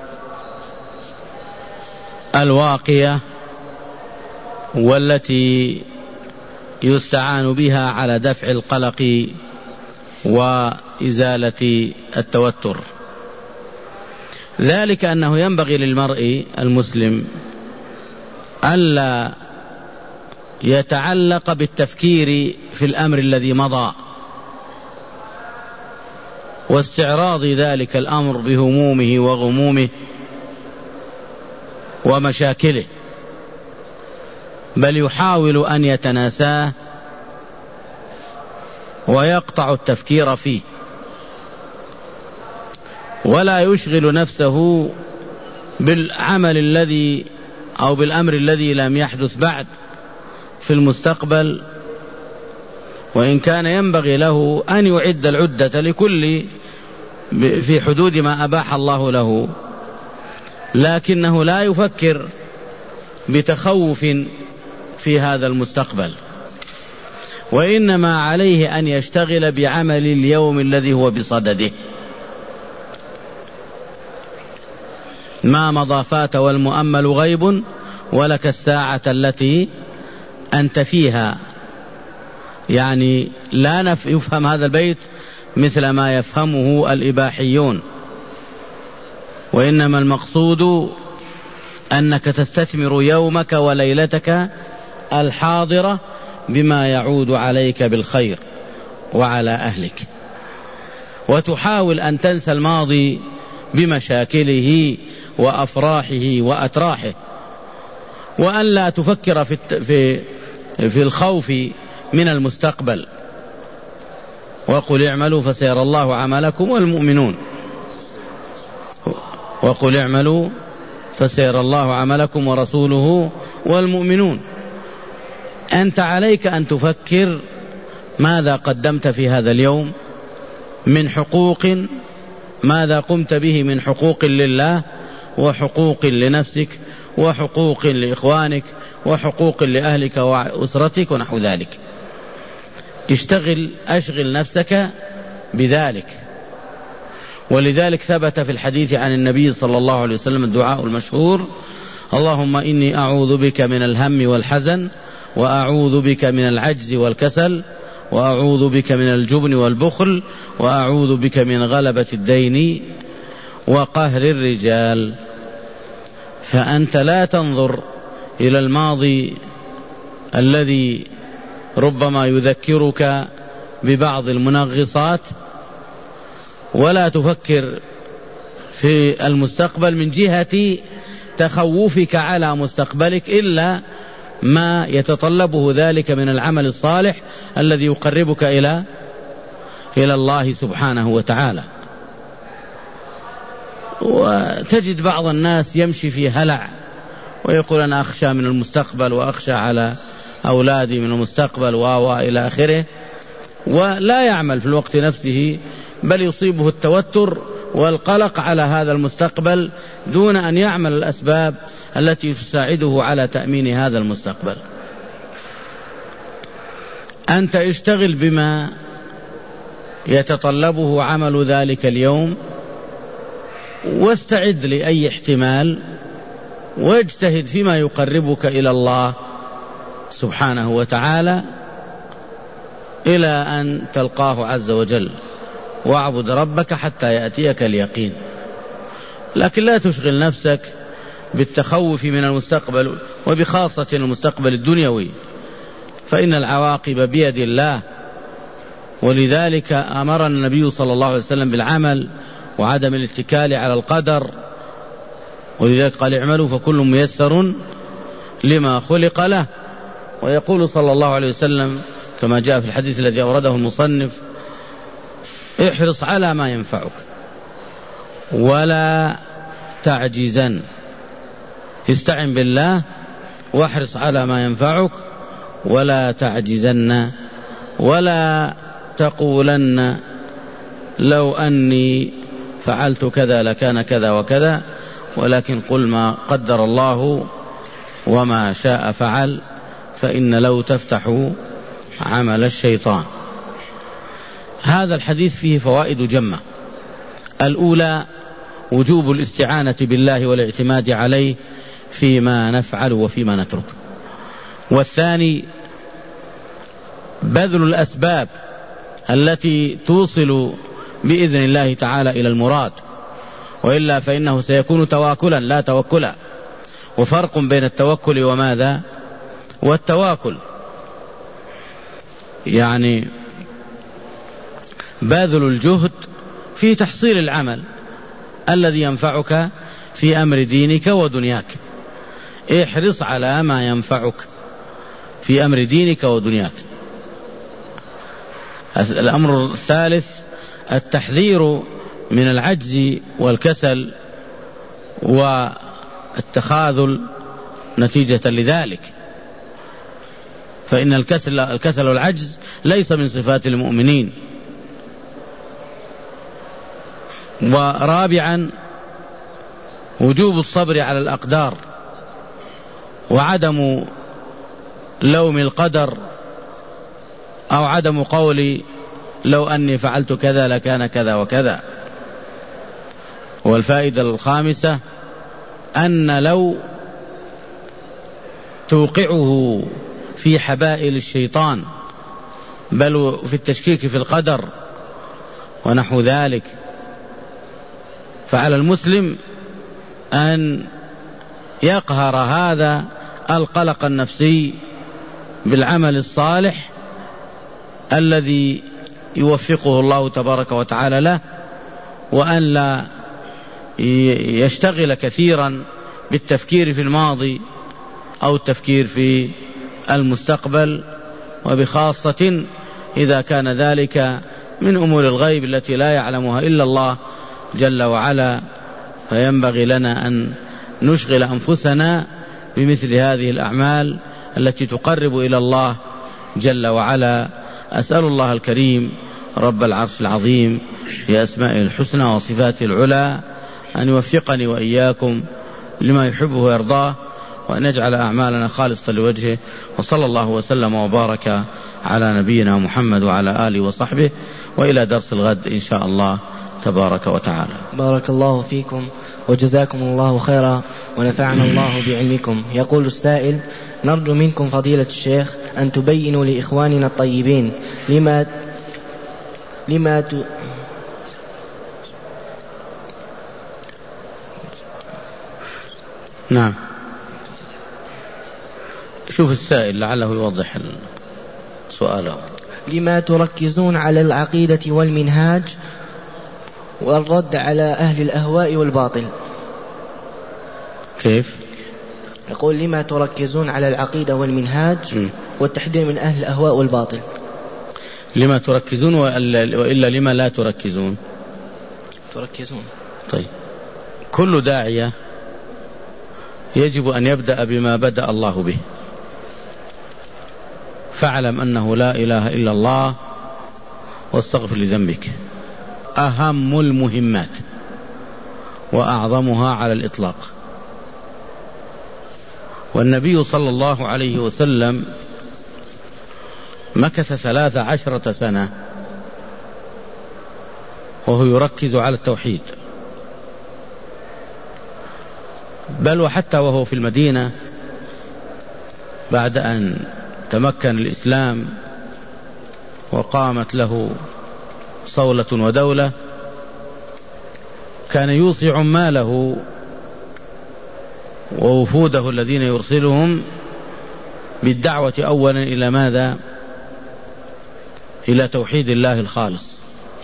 الواقية والتي يستعان بها على دفع القلق وإزالة التوتر، ذلك أنه ينبغي للمرء المسلم ألا يتعلق بالتفكير في الأمر الذي مضى واستعراض ذلك الأمر بهمومه وغمومه ومشاكله، بل يحاول أن يتناساه ويقطع التفكير فيه، ولا يشغل نفسه بالعمل الذي أو بالأمر الذي لم يحدث بعد في المستقبل، وإن كان ينبغي له أن يعد العدة لكل في حدود ما أباح الله له، لكنه لا يفكر بتخوف في هذا المستقبل، وإنما عليه أن يشتغل بعمل اليوم الذي هو بصدده. ما مضى فات والمؤمل غيب ولك الساعة التي أنت فيها. يعني لا يفهم هذا البيت مثل ما يفهمه الإباحيون، وإنما المقصود أنك تستثمر يومك وليلتك الحاضرة بما يعود عليك بالخير وعلى أهلك، وتحاول أن تنسى الماضي بمشاكله وأفراحه وأتراحه، وأن لا تفكر في في في الخوف من المستقبل. وقل اعملوا فسيرى الله عملكم والمؤمنون وقل اعملوا فسيرى الله عملكم ورسوله والمؤمنون. أنت عليك أن تفكر ماذا قدمت في هذا اليوم من حقوق، ماذا قمت به من حقوق لله وحقوق لنفسك وحقوق لإخوانك وحقوق لأهلك وأسرتك ونحو ذلك. اشتغل أشغل نفسك بذلك. ولذلك ثبت في الحديث عن النبي صلى الله عليه وسلم الدعاء المشهور: اللهم إني أعوذ بك من الهم والحزن، وأعوذ بك من العجز والكسل، وأعوذ بك من الجبن والبخل، وأعوذ بك من غلبة الدين وقهر الرجال. فأنت لا تنظر إلى الماضي الذي ربما يذكرك ببعض المنغصات، ولا تفكر في المستقبل من جهة تخوفك على مستقبلك إلا ما يتطلبه ذلك من العمل الصالح الذي يقربك إلى إلى الله سبحانه وتعالى. وتجد بعض الناس يمشي في هلع ويقول أنا أخشى من المستقبل وأخشى على أولادي من المستقبل وإلى آخره، ولا يعمل في الوقت نفسه، بل يصيبه التوتر والقلق على هذا المستقبل دون أن يعمل الأسباب التي تساعده على تأمين هذا المستقبل. أنت اشتغل بما يتطلبه عمل ذلك اليوم، واستعد لأي احتمال، واجتهد فيما يقربك إلى الله سبحانه وتعالى إلى أن تلقاه عز وجل، واعبد ربك حتى يأتيك اليقين. لكن لا تشغل نفسك بالتخوف من المستقبل، وبخاصة المستقبل الدنيوي، فإن العواقب بيد الله. ولذلك أمرنا النبي صلى الله عليه وسلم بالعمل وعدم الاتكال على القدر، ولذلك قال اعملوا فكل ميسر لما خلق له. ويقول صلى الله عليه وسلم كما جاء في الحديث الذي أورده المصنف: احرص على ما ينفعك ولا تعجزن. استعن بالله واحرص على ما ينفعك ولا تعجزن، ولا تقولن لو أني فعلت كذا لكان كذا وكذا، ولكن قل ما قدر الله وما شاء فعل، فإن لو تفتح عمل الشيطان. هذا الحديث فيه فوائد جمة. الأولى وجوب الاستعانة بالله والاعتماد عليه فيما نفعل وفيما نترك. والثاني بذل الأسباب التي توصل بإذن الله تعالى إلى المراد، وإلا فإنه سيكون تواكلا لا توكلا. وفرق بين التوكل وماذا؟ والتواكل يعني باذل الجهد في تحصيل العمل الذي ينفعك في أمر دينك ودنياك. احرص على ما ينفعك في أمر دينك ودنياك. الأمر الثالث التحذير من العجز والكسل والتخاذل نتيجة لذلك، فإن الكسل, الكسل والعجز ليس من صفات المؤمنين. ورابعا وجوب الصبر على الأقدار وعدم لوم القدر، أو عدم قولي لو أني فعلت كذا لكان كذا وكذا. والفائدة الخامسة أن لو توقعه في حبائل الشيطان، بل في التشكيك في القدر ونحو ذلك. فعلى المسلم أن يقهر هذا القلق النفسي بالعمل الصالح الذي يوفقه الله تبارك وتعالى له، وأن لا يشتغل كثيرا بالتفكير في الماضي أو التفكير في المستقبل، وبخاصة إذا كان ذلك من أمور الغيب التي لا يعلمها إلا الله جل وعلا. فينبغي لنا أن نشغل أنفسنا بمثل هذه الأعمال التي تقرب إلى الله جل وعلا. أسأل الله الكريم رب العرش العظيم بأسمائه الحسنى وصفاته العلى أن يوفقني وإياكم لما يحبه ويرضاه، وأن يجعل أعمالنا خالصة لوجهه. وصلى الله وسلم وبارك على نبينا محمد وعلى آله وصحبه، وإلى درس الغد إن شاء الله تبارك وتعالى. بارك الله فيكم وجزاكم الله خيرا ونفعنا الله بعلمكم. يقول السائل: نرجو منكم فضيلة الشيخ أن تبينوا لإخواننا الطيبين لما لما ت... نعم، شوف السائل لعله يوضح سؤاله. لما تركزون على العقيدة والمنهاج والرد على أهل الأهواء والباطل؟ كيف؟ يقول: لما تركزون على العقيدة والمنهاج م. والتحذير من أهل الأهواء والباطل؟ لما تركزون وإلا لما لا تركزون؟ تركزون. طيب. كل داعية يجب أن يبدأ بما بدأ الله به. فاعلم أنه لا إله إلا الله واستغفر لذنبك، أهم المهمات وأعظمها على الإطلاق. والنبي صلى الله عليه وسلم مكث ثلاث عشرة سنة وهو يركز على التوحيد، بل وحتى وهو في المدينة بعد أن تمكن الإسلام وقامت له صولة ودولة كان يوصي عماله ووفوده الذين يرسلهم بالدعوة أولا إلى ماذا؟ إلى توحيد الله الخالص.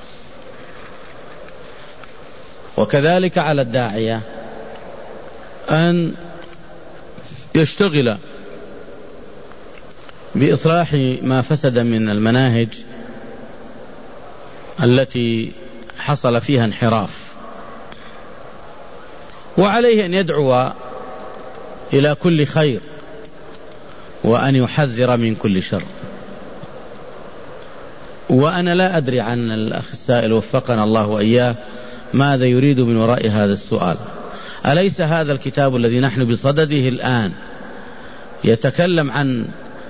وكذلك على الداعية أن يشتغل بإصلاح ما فسد من المناهج التي حصل فيها انحراف، وعليه أن يدعو إلى كل خير وأن يحذر من كل شر. وأنا لا أدري عن الأخ السائل وفقنا الله وإياه ماذا يريد من وراء هذا السؤال. أليس هذا الكتاب الذي نحن بصدده الآن يتكلم عن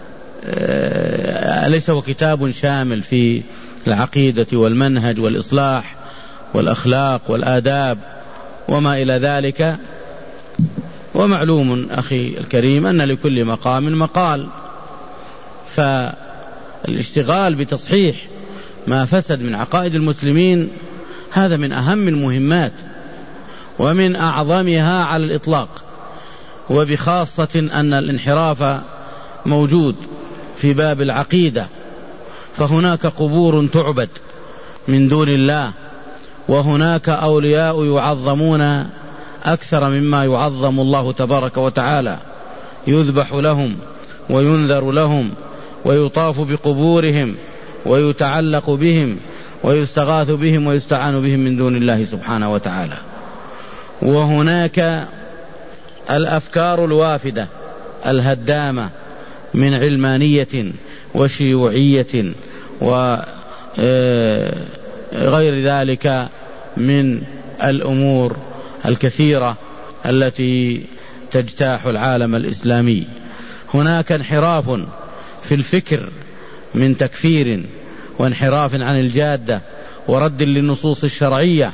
أليس هو كتاب شامل في العقيدة والمنهج والإصلاح والأخلاق والآداب وما إلى ذلك؟ ومعلوم أخي الكريم أن لكل مقام مقال، فالاشتغال بتصحيح ما فسد من عقائد المسلمين هذا من أهم المهمات ومن أعظمها على الإطلاق، وبخاصة أن الانحراف موجود في باب العقيدة، فهناك قبور تعبد من دون الله، وهناك أولياء يعظمون أكثر مما يعظم الله تبارك وتعالى، يذبح لهم وينذر لهم ويطاف بقبورهم ويتعلق بهم ويستغاث بهم ويستعان بهم من دون الله سبحانه وتعالى. وهناك الأفكار الوافدة الهدامة من علمانية وشيوعية وغير ذلك من الأمور الكثيرة التي تجتاح العالم الإسلامي. هناك انحراف في الفكر من تكفير وانحراف عن الجادة ورد للنصوص الشرعية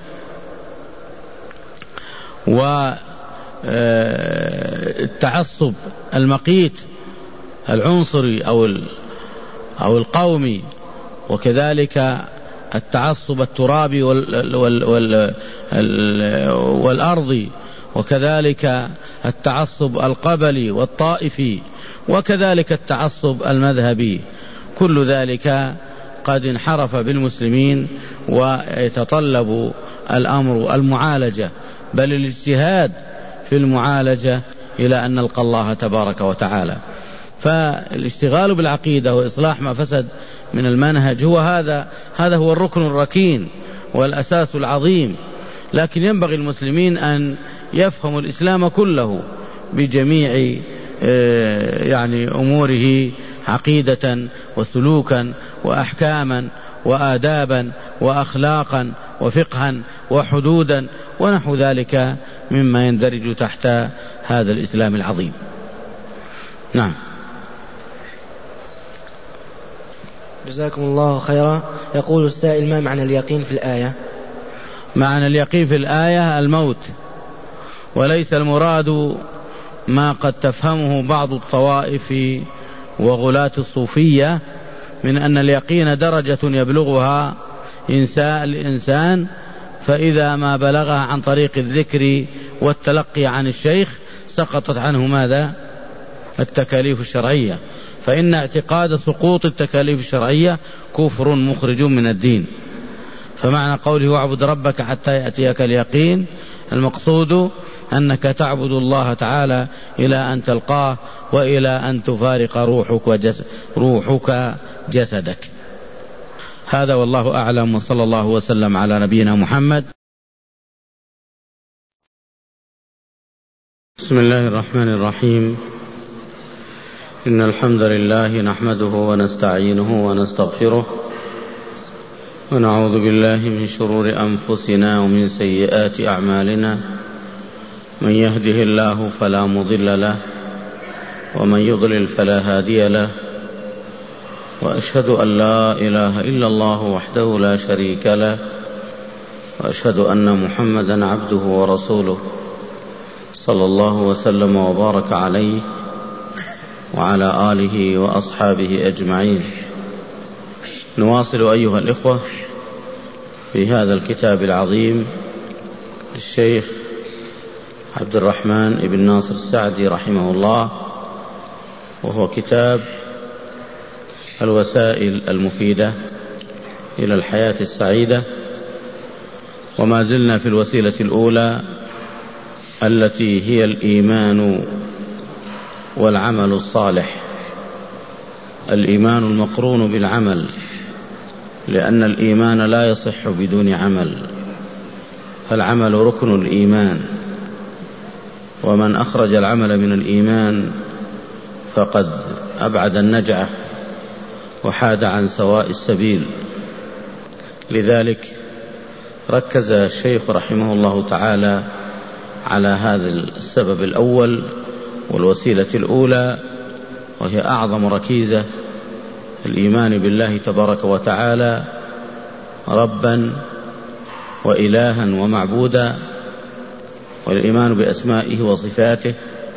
والتعصب المقيت العنصري أو أو القومي، وكذلك التعصب الترابي والأرضي، وكذلك التعصب القبلي والطائفي، وكذلك التعصب المذهبي. كل ذلك قد انحرف بالمسلمين، ويتطلب الأمر المعالجة بل الاجتهاد في المعالجة إلى أن نلقى الله تبارك وتعالى. فالاشتغال بالعقيدة وإصلاح ما فسد من المنهج هو هذا هذا هو الركن الركين والأساس العظيم. لكن ينبغي المسلمين أن يفهموا الإسلام كله بجميع يعني أموره عقيدة وسلوكا وأحكاما وآدابا وأخلاقا وفقها وحدودا ونحو ذلك مما يندرج تحت هذا الإسلام العظيم. نعم. جزاكم الله خيرا. يقول السائل: ما معنى اليقين في الآية؟ معنى اليقين في الآية الموت، وليس المراد ما قد تفهمه بعض الطوائف وغلاة الصوفية من أن اليقين درجة يبلغها الإنسان، فإذا ما بلغها عن طريق الذكر والتلقي عن الشيخ سقطت عنه ماذا؟ التكاليف الشرعية. فإن اعتقاد سقوط التكاليف الشرعية كفر مخرج من الدين. فمعنى قوله واعبد ربك حتى يأتيك اليقين المقصود أنك تعبد الله تعالى إلى أن تلقاه وإلى أن تفارق روحك, وجس روحك جسدك. هذا والله أعلم، وصلى الله وسلم على نبينا محمد. بسم الله الرحمن الرحيم. إن الحمد لله نحمده ونستعينه ونستغفره ونعوذ بالله من شرور أنفسنا ومن سيئات أعمالنا. من يهده الله فلا مضل له ومن يضلل فلا هادي له، وأشهد أن لا إله إلا الله وحده لا شريك له، وأشهد أن محمدا عبده ورسوله صلى الله وسلم وبارك عليه وعلى آله وأصحابه أجمعين. نواصل أيها الإخوة في هذا الكتاب العظيم الشيخ عبد الرحمن بن ناصر السعدي رحمه الله، وهو كتاب الوسائل المفيدة إلى الحياة السعيدة. وما زلنا في الوسيلة الأولى التي هي الإيمان والعمل الصالح، الإيمان المقرون بالعمل، لأن الإيمان لا يصح بدون عمل، فالعمل ركن الإيمان، ومن أخرج العمل من الإيمان فقد أبعد النجعة وحاد عن سواء السبيل. لذلك ركز الشيخ رحمه الله تعالى على هذا السبب الأول والوسيلة الأولى، وهي أعظم ركيزة، الإيمان بالله تبارك وتعالى ربا وإلها ومعبودا، والإيمان بأسمائه وصفاته،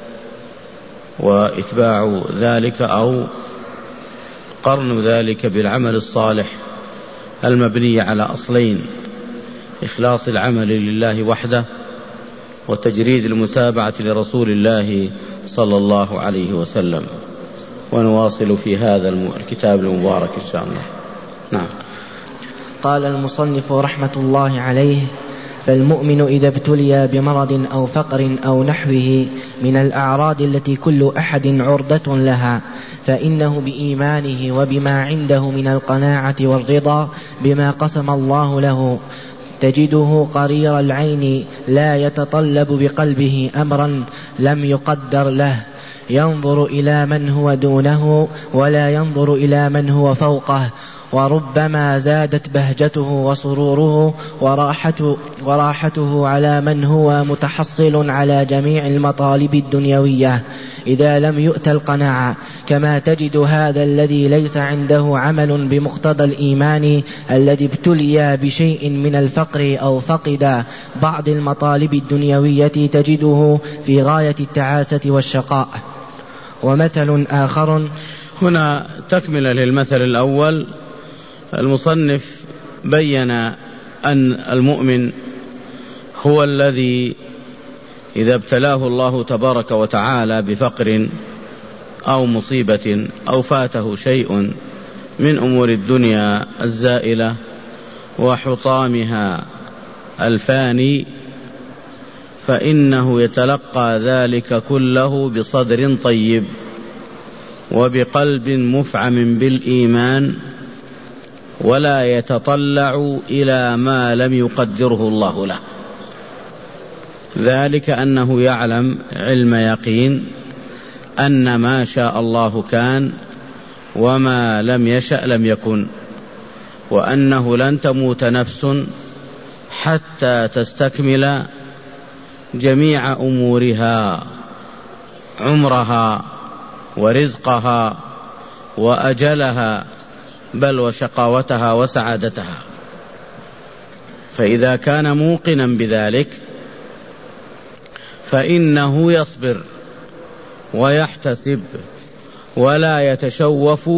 وإتباع ذلك أو قرن ذلك بالعمل الصالح المبني على أصلين: إخلاص العمل لله وحده، وتجريد المتابعة لرسول الله صلى الله عليه وسلم. ونواصل في هذا الكتاب المبارك إن شاء الله. نعم. قال المصنف رحمة الله عليه: فالمؤمن إذا ابتلي بمرض أو فقر أو نحوه من الأعراض التي كل أحد عرضة لها، فإنه بإيمانه وبما عنده من القناعة والرضا بما قسم الله له تجده قرير العين، لا يتطلب بقلبه أمرا لم يقدر له، ينظر إلى من هو دونه ولا ينظر إلى من هو فوقه، وربما زادت بهجته وسروره وراحته, وراحته على من هو متحصل على جميع المطالب الدنيوية إذا لم يؤت القناعة، كما تجد هذا الذي ليس عنده عمل بمقتضى الإيمان الذي ابتلي بشيء من الفقر أو فقد بعض المطالب الدنيوية تجده في غاية التعاسة والشقاء. ومثل آخر. هنا تكملة للمثل الأول. المصنف بين أن المؤمن هو الذي إذا ابتلاه الله تبارك وتعالى بفقر أو مصيبة أو فاته شيء من أمور الدنيا الزائلة وحطامها الفاني، فإنه يتلقى ذلك كله بصدر طيب وبقلب مفعم بالإيمان، ولا يتطلع إلى ما لم يقدره الله له. ذلك أنه يعلم علم يقين أن ما شاء الله كان وما لم يشأ لم يكن، وأنه لن تموت نفس حتى تستكمل جميع أمورها، عمرها ورزقها وأجلها، بل وشقاوتها وسعادتها. فإذا كان موقنا بذلك فإنه يصبر ويحتسب ولا يتشوف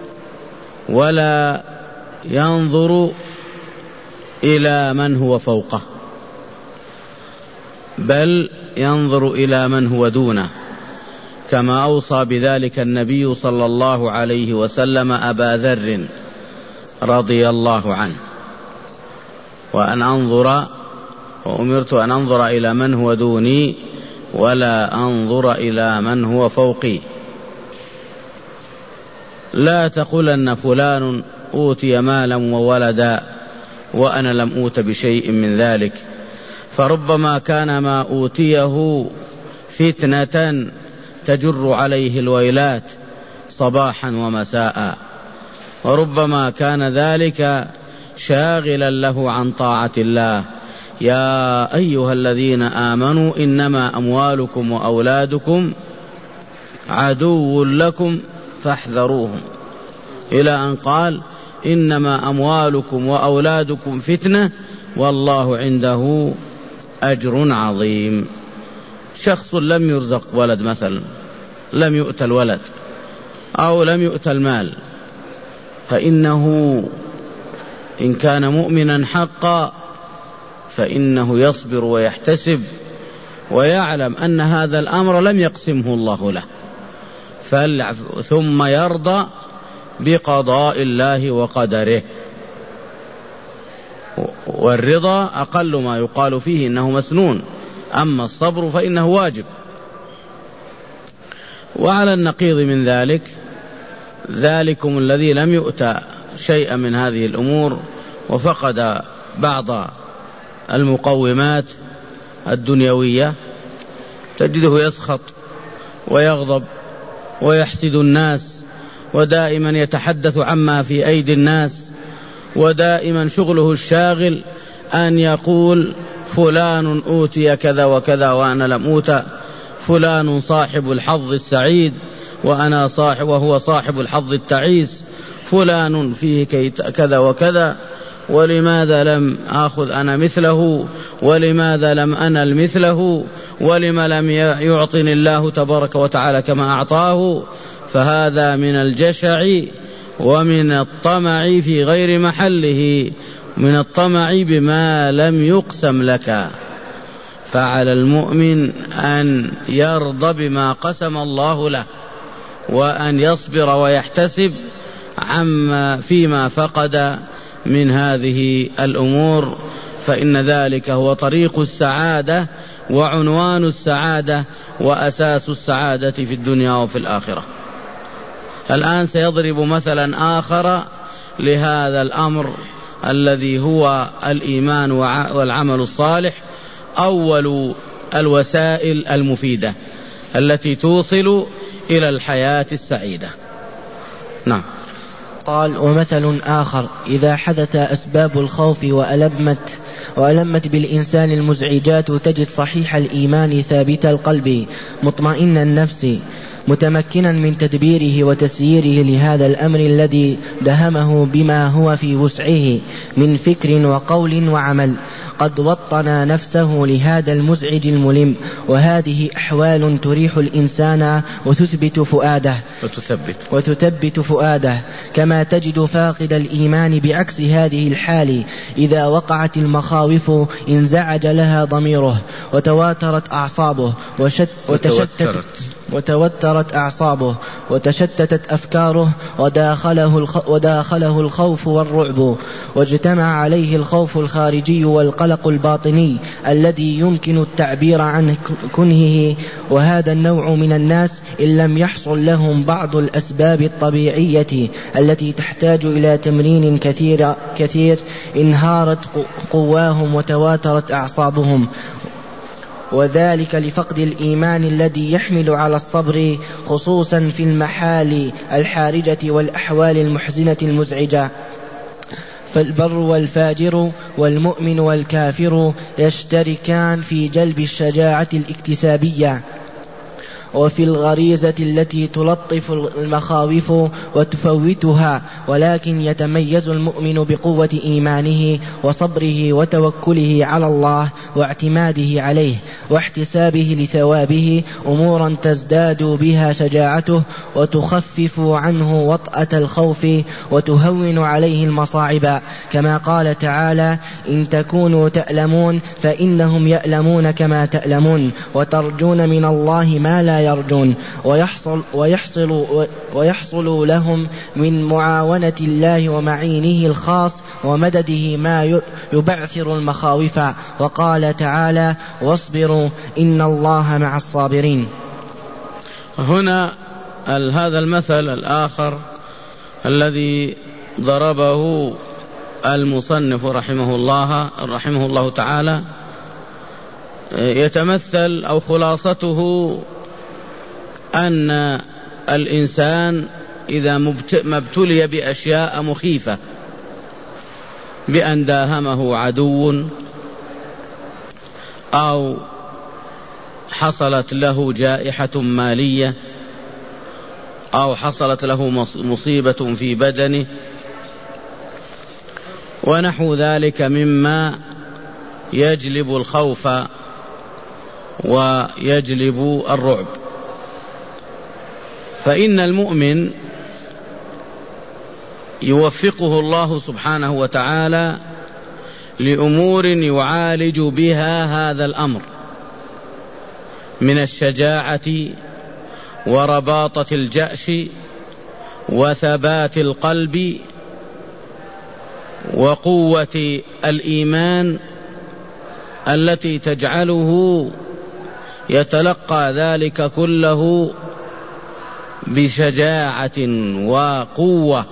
ولا ينظر إلى من هو فوقه، بل ينظر إلى من هو دونه، كما أوصى بذلك النبي صلى الله عليه وسلم أبا ذر رضي الله عنه: وأن أنظر وأمرت أن أنظر إلى من هو دوني ولا أنظر إلى من هو فوقي. لا تقولن فلان أوتي مالا وولدا وأنا لم أوت بشيء من ذلك، فربما كان ما أوتيه فتنة تجر عليه الويلات صباحا ومساء، وربما كان ذلك شاغلا له عن طاعة الله. يا أيها الذين آمنوا إنما أموالكم وأولادكم عدو لكم فاحذروهم، إلى أن قال إنما أموالكم وأولادكم فتنة والله عنده أجر عظيم. شخص لم يرزق ولد مثلا، لم يؤت الولد أو لم يؤت المال، فإنه إن كان مؤمنا حقا فإنه يصبر ويحتسب ويعلم أن هذا الأمر لم يقسمه الله له، ثم يرضى بقضاء الله وقدره. والرضا أقل ما يقال فيه إنه مسنون، أما الصبر فإنه واجب. وعلى النقيض من ذلك ذلكم الذي لم يؤتى شيئا من هذه الأمور وفقد بعض المقومات الدنيوية، تجده يسخط ويغضب ويحسد الناس، ودائما يتحدث عما في أيدي الناس، ودائما شغله الشاغل أن يقول فلان أوتي كذا وكذا وأنا لم أوتى، فلان صاحب الحظ السعيد وأنا صاحب وهو صاحب الحظ التعيس، فلان فيه كذا وكذا، ولماذا لم آخذ أنا مثله، ولماذا لم أنل مثله، ولما لم يعطني الله تبارك وتعالى كما أعطاه. فهذا من الجشع ومن الطمع في غير محله، من الطمع بما لم يقسم لك. فعلى المؤمن أن يرضى بما قسم الله له، وأن يصبر ويحتسب عما فيما فقد من هذه الأمور، فإن ذلك هو طريق السعادة وعنوان السعادة وأساس السعادة في الدنيا وفي الآخرة. الآن سيضرب مثلا آخر لهذا الأمر الذي هو الإيمان والعمل الصالح، أول الوسائل المفيدة التي توصل إلى الحياة السعيدة. نعم. قال: ومثل آخر: إذا حدث أسباب الخوف وألمت وألمت بالإنسان المزعجات تجد صحيح الإيمان ثابت القلب مطمئن النفس متمكنا من تدبيره وتسييره لهذا الأمر الذي دهمه بما هو في وسعه من فكر وقول وعمل، قد وطن نفسه لهذا المزعج الملم. وهذه أحوال تريح الإنسان وتثبت فؤاده وتثبت, وتثبت فؤاده كما تجد فاقد الإيمان بعكس هذه الحال إذا وقعت المخاوف انزعج لها ضميره وتواترت أعصابه وشت وتشتت وتوترت أعصابه وتشتتت أفكاره وداخله, الخ... وداخله الخوف والرعب، واجتمع عليه الخوف الخارجي والقلق الباطني الذي يمكن التعبير عن كنهه. وهذا النوع من الناس إن لم يحصل لهم بعض الأسباب الطبيعية التي تحتاج إلى تمرين كثير, كثير انهارت قواهم وتواترت أعصابهم، وذلك لفقد الإيمان الذي يحمل على الصبر خصوصا في المحال الحارجة والأحوال المحزنة المزعجة. فالبر والفاجر والمؤمن والكافر يشتركان في جلب الشجاعة الاكتسابية وفي الغريزة التي تلطف المخاوف وتفوتها، ولكن يتميز المؤمن بقوة إيمانه وصبره وتوكله على الله واعتماده عليه واحتسابه لثوابه أمورا تزداد بها شجاعته وتخفف عنه وطأة الخوف وتهون عليه المصاعب، كما قال تعالى: إن تكونوا تألمون فإنهم يألمون كما تألمون وترجون من الله ما لا يرجون. ويحصل, ويحصل, ويحصل لهم من معاونة الله ومعينه الخاص ومدده ما يبعثر المخاوف. وقال تعالى: واصبروا إن الله مع الصابرين. هنا هذا المثل الآخر الذي ضربه المصنف رحمه الله رحمه الله تعالى يتمثل أو خلاصته أن الإنسان إذا ما ابتلي بأشياء مخيفة، بأن داهمه عدو أو حصلت له جائحة مالية أو حصلت له مصيبة في بدنه ونحو ذلك مما يجلب الخوف ويجلب الرعب، فإن المؤمن يوفقه الله سبحانه وتعالى لأمور يعالج بها هذا الأمر من الشجاعة ورباطة الجأش وثبات القلب وقوة الإيمان التي تجعله يتلقى ذلك كله بشجاعة وقوة،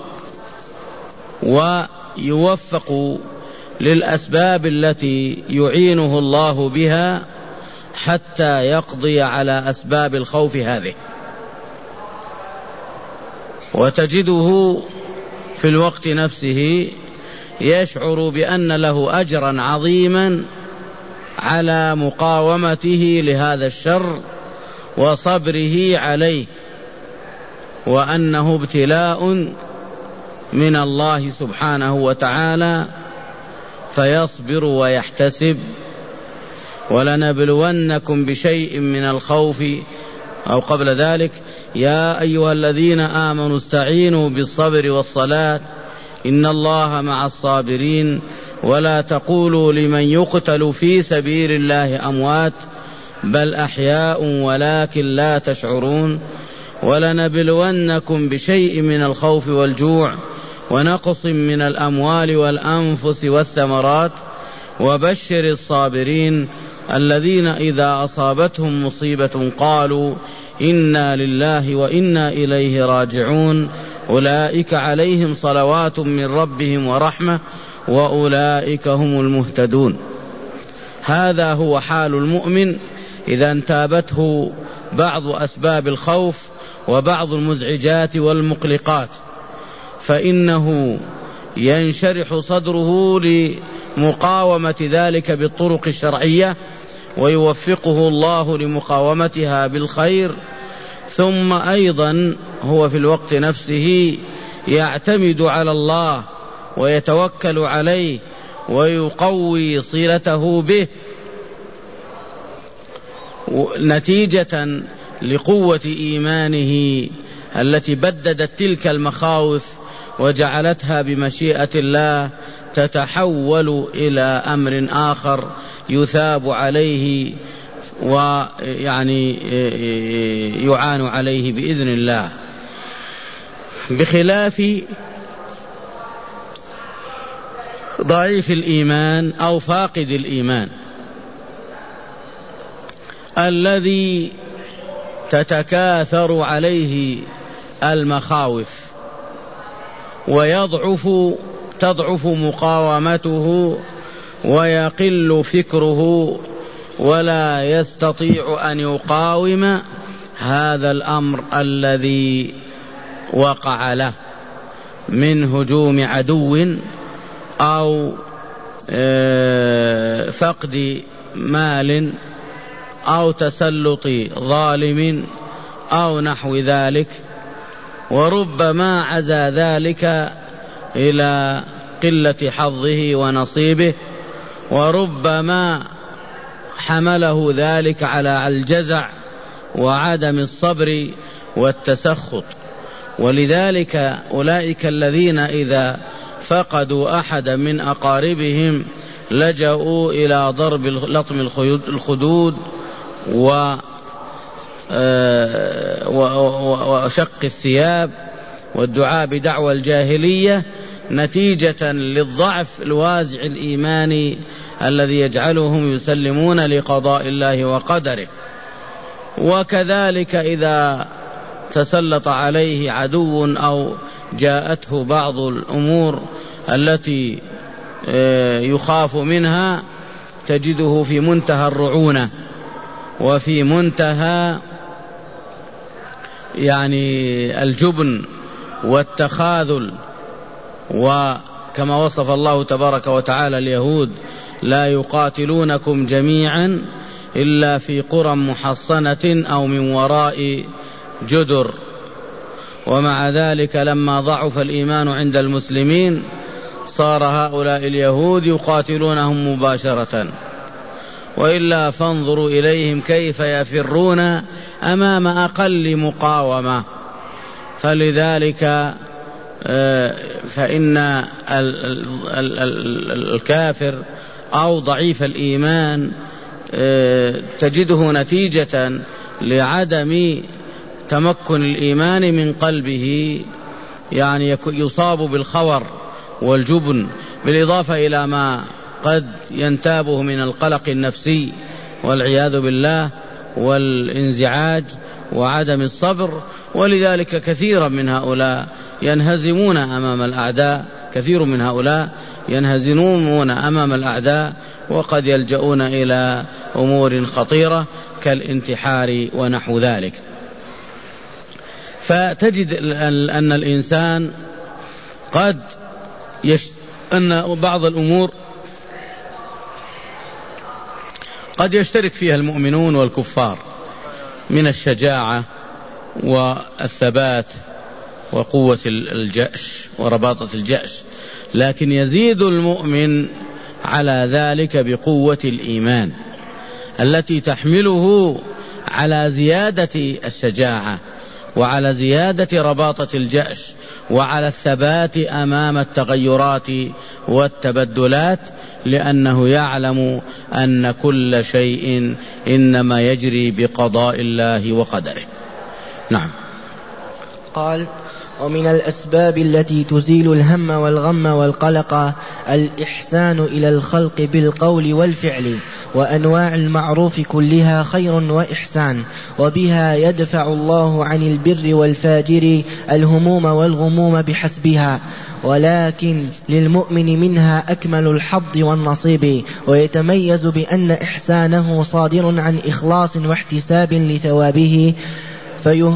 ويوفق للأسباب التي يعينه الله بها حتى يقضي على أسباب الخوف هذه. وتجده في الوقت نفسه يشعر بأن له أجرا عظيما على مقاومته لهذا الشر وصبره عليه، وأنه ابتلاء من الله سبحانه وتعالى فيصبر ويحتسب. ولنبلونكم بشيء من الخوف، أو قبل ذلك يا أيها الذين آمنوا استعينوا بالصبر والصلاة إن الله مع الصابرين ولا تقولوا لمن يقتل في سبيل الله أموات بل أحياء ولكن لا تشعرون. ولنبلونكم بشيء من الخوف والجوع ونقص من الأموال والأنفس والثمرات وبشر الصابرين الذين إذا أصابتهم مصيبة قالوا إنا لله وإنا إليه راجعون أولئك عليهم صلوات من ربهم ورحمة وأولئك هم المهتدون. هذا هو حال المؤمن إذا انتابته بعض أسباب الخوف وبعض المزعجات والمقلقات، فإنه ينشرح صدره لمقاومة ذلك بالطرق الشرعية ويوفقه الله لمقاومتها بالخير. ثم أيضا هو في الوقت نفسه يعتمد على الله ويتوكل عليه ويقوي صلته به نتيجة لقوة إيمانه التي بددت تلك المخاوف وجعلتها بمشيئة الله تتحول إلى أمر آخر يثاب عليه ويعني يعان عليه بإذن الله، بخلاف ضعيف الإيمان أو فاقد الإيمان الذي تتكاثر عليه المخاوف ويضعف تضعف مقاومته ويقل فكره ولا يستطيع أن يقاوم هذا الأمر الذي وقع له من هجوم عدو أو فقد مال أو تسلط ظالم أو نحو ذلك. وربما عزى ذلك إلى قلة حظه ونصيبه، وربما حمله ذلك على الجزع وعدم الصبر والتسخط. ولذلك أولئك الذين إذا فقدوا أحدا من أقاربهم لجأوا إلى ضرب لطم الخدود وشق الثياب والدعاء بدعوى الجاهلية نتيجة للضعف الوازع الإيماني الذي يجعلهم يسلمون لقضاء الله وقدره. وكذلك إذا تسلط عليه عدو أو جاءته بعض الأمور التي يخاف منها تجده في منتهى الرعونة وفي منتهى يعني الجبن والتخاذل. وكما وصف الله تبارك وتعالى اليهود: لا يقاتلونكم جميعا إلا في قرى محصنة أو من وراء جدر. ومع ذلك لما ضعف الإيمان عند المسلمين صار هؤلاء اليهود يقاتلونهم مباشرة، وإلا فانظروا إليهم كيف يفرون أمام أقل مقاومة. فلذلك فإن الكافر أو ضعيف الإيمان تجده نتيجة لعدم تمكن الإيمان من قلبه، يعني يصاب بالخور والجبن، بالإضافة إلى ما قد ينتابه من القلق النفسي والعياذ بالله والانزعاج وعدم الصبر. ولذلك كثيرا من هؤلاء ينهزمون أمام الأعداء، كثير من هؤلاء ينهزمون أمام الأعداء، وقد يلجؤون إلى أمور خطيرة كالانتحار ونحو ذلك. فتجد أن الإنسان قد يش... أن بعض الأمور قد يشترك فيها المؤمنون والكفار من الشجاعة والثبات وقوة الجأش ورباطة الجأش، لكن يزيد المؤمن على ذلك بقوة الإيمان التي تحمله على زيادة الشجاعة وعلى زيادة رباطة الجأش وعلى الثبات أمام التغيرات والتبدلات، لأنه يعلم أن كل شيء إنما يجري بقضاء الله وقدره. نعم. قال: ومن الأسباب التي تزيل الهم والغم والقلق الإحسان إلى الخلق بالقول والفعل، وأنواع المعروف كلها خير وإحسان، وبها يدفع الله عن البر والفاجر الهموم والغموم بحسبها، ولكن للمؤمن منها أكمل الحظ والنصيب، ويتميز بأن إحسانه صادر عن إخلاص واحتساب لثوابه، فيه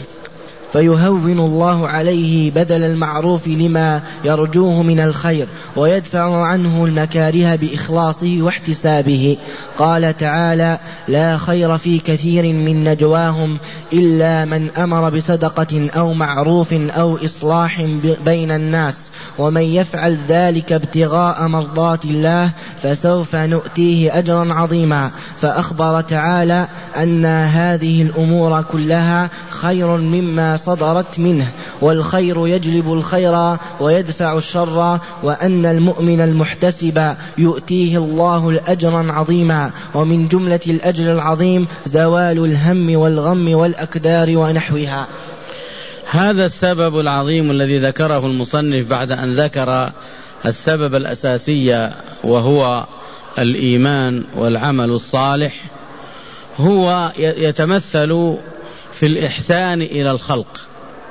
فيهون الله عليه بدل المعروف لما يرجوه من الخير، ويدفع عنه المكاره بإخلاصه واحتسابه. قال تعالى: لا خير في كثير من نجواهم إلا من أمر بصدقة أو معروف أو إصلاح بين الناس، ومن يفعل ذلك ابتغاء مرضات الله فسوف نؤتيه أجرا عظيما. فأخبر تعالى أن هذه الأمور كلها خير مما صدرت منه، والخير يجلب الخير ويدفع الشر، وأن المؤمن المحتسب يؤتيه الله الأجر عظيما. ومن جملة الأجر العظيم زوال الهم والغم والأكدار ونحوها. هذا السبب العظيم الذي ذكره المصنف بعد أن ذكر السبب الأساسي وهو الإيمان والعمل الصالح، هو يتمثل في الإحسان إلى الخلق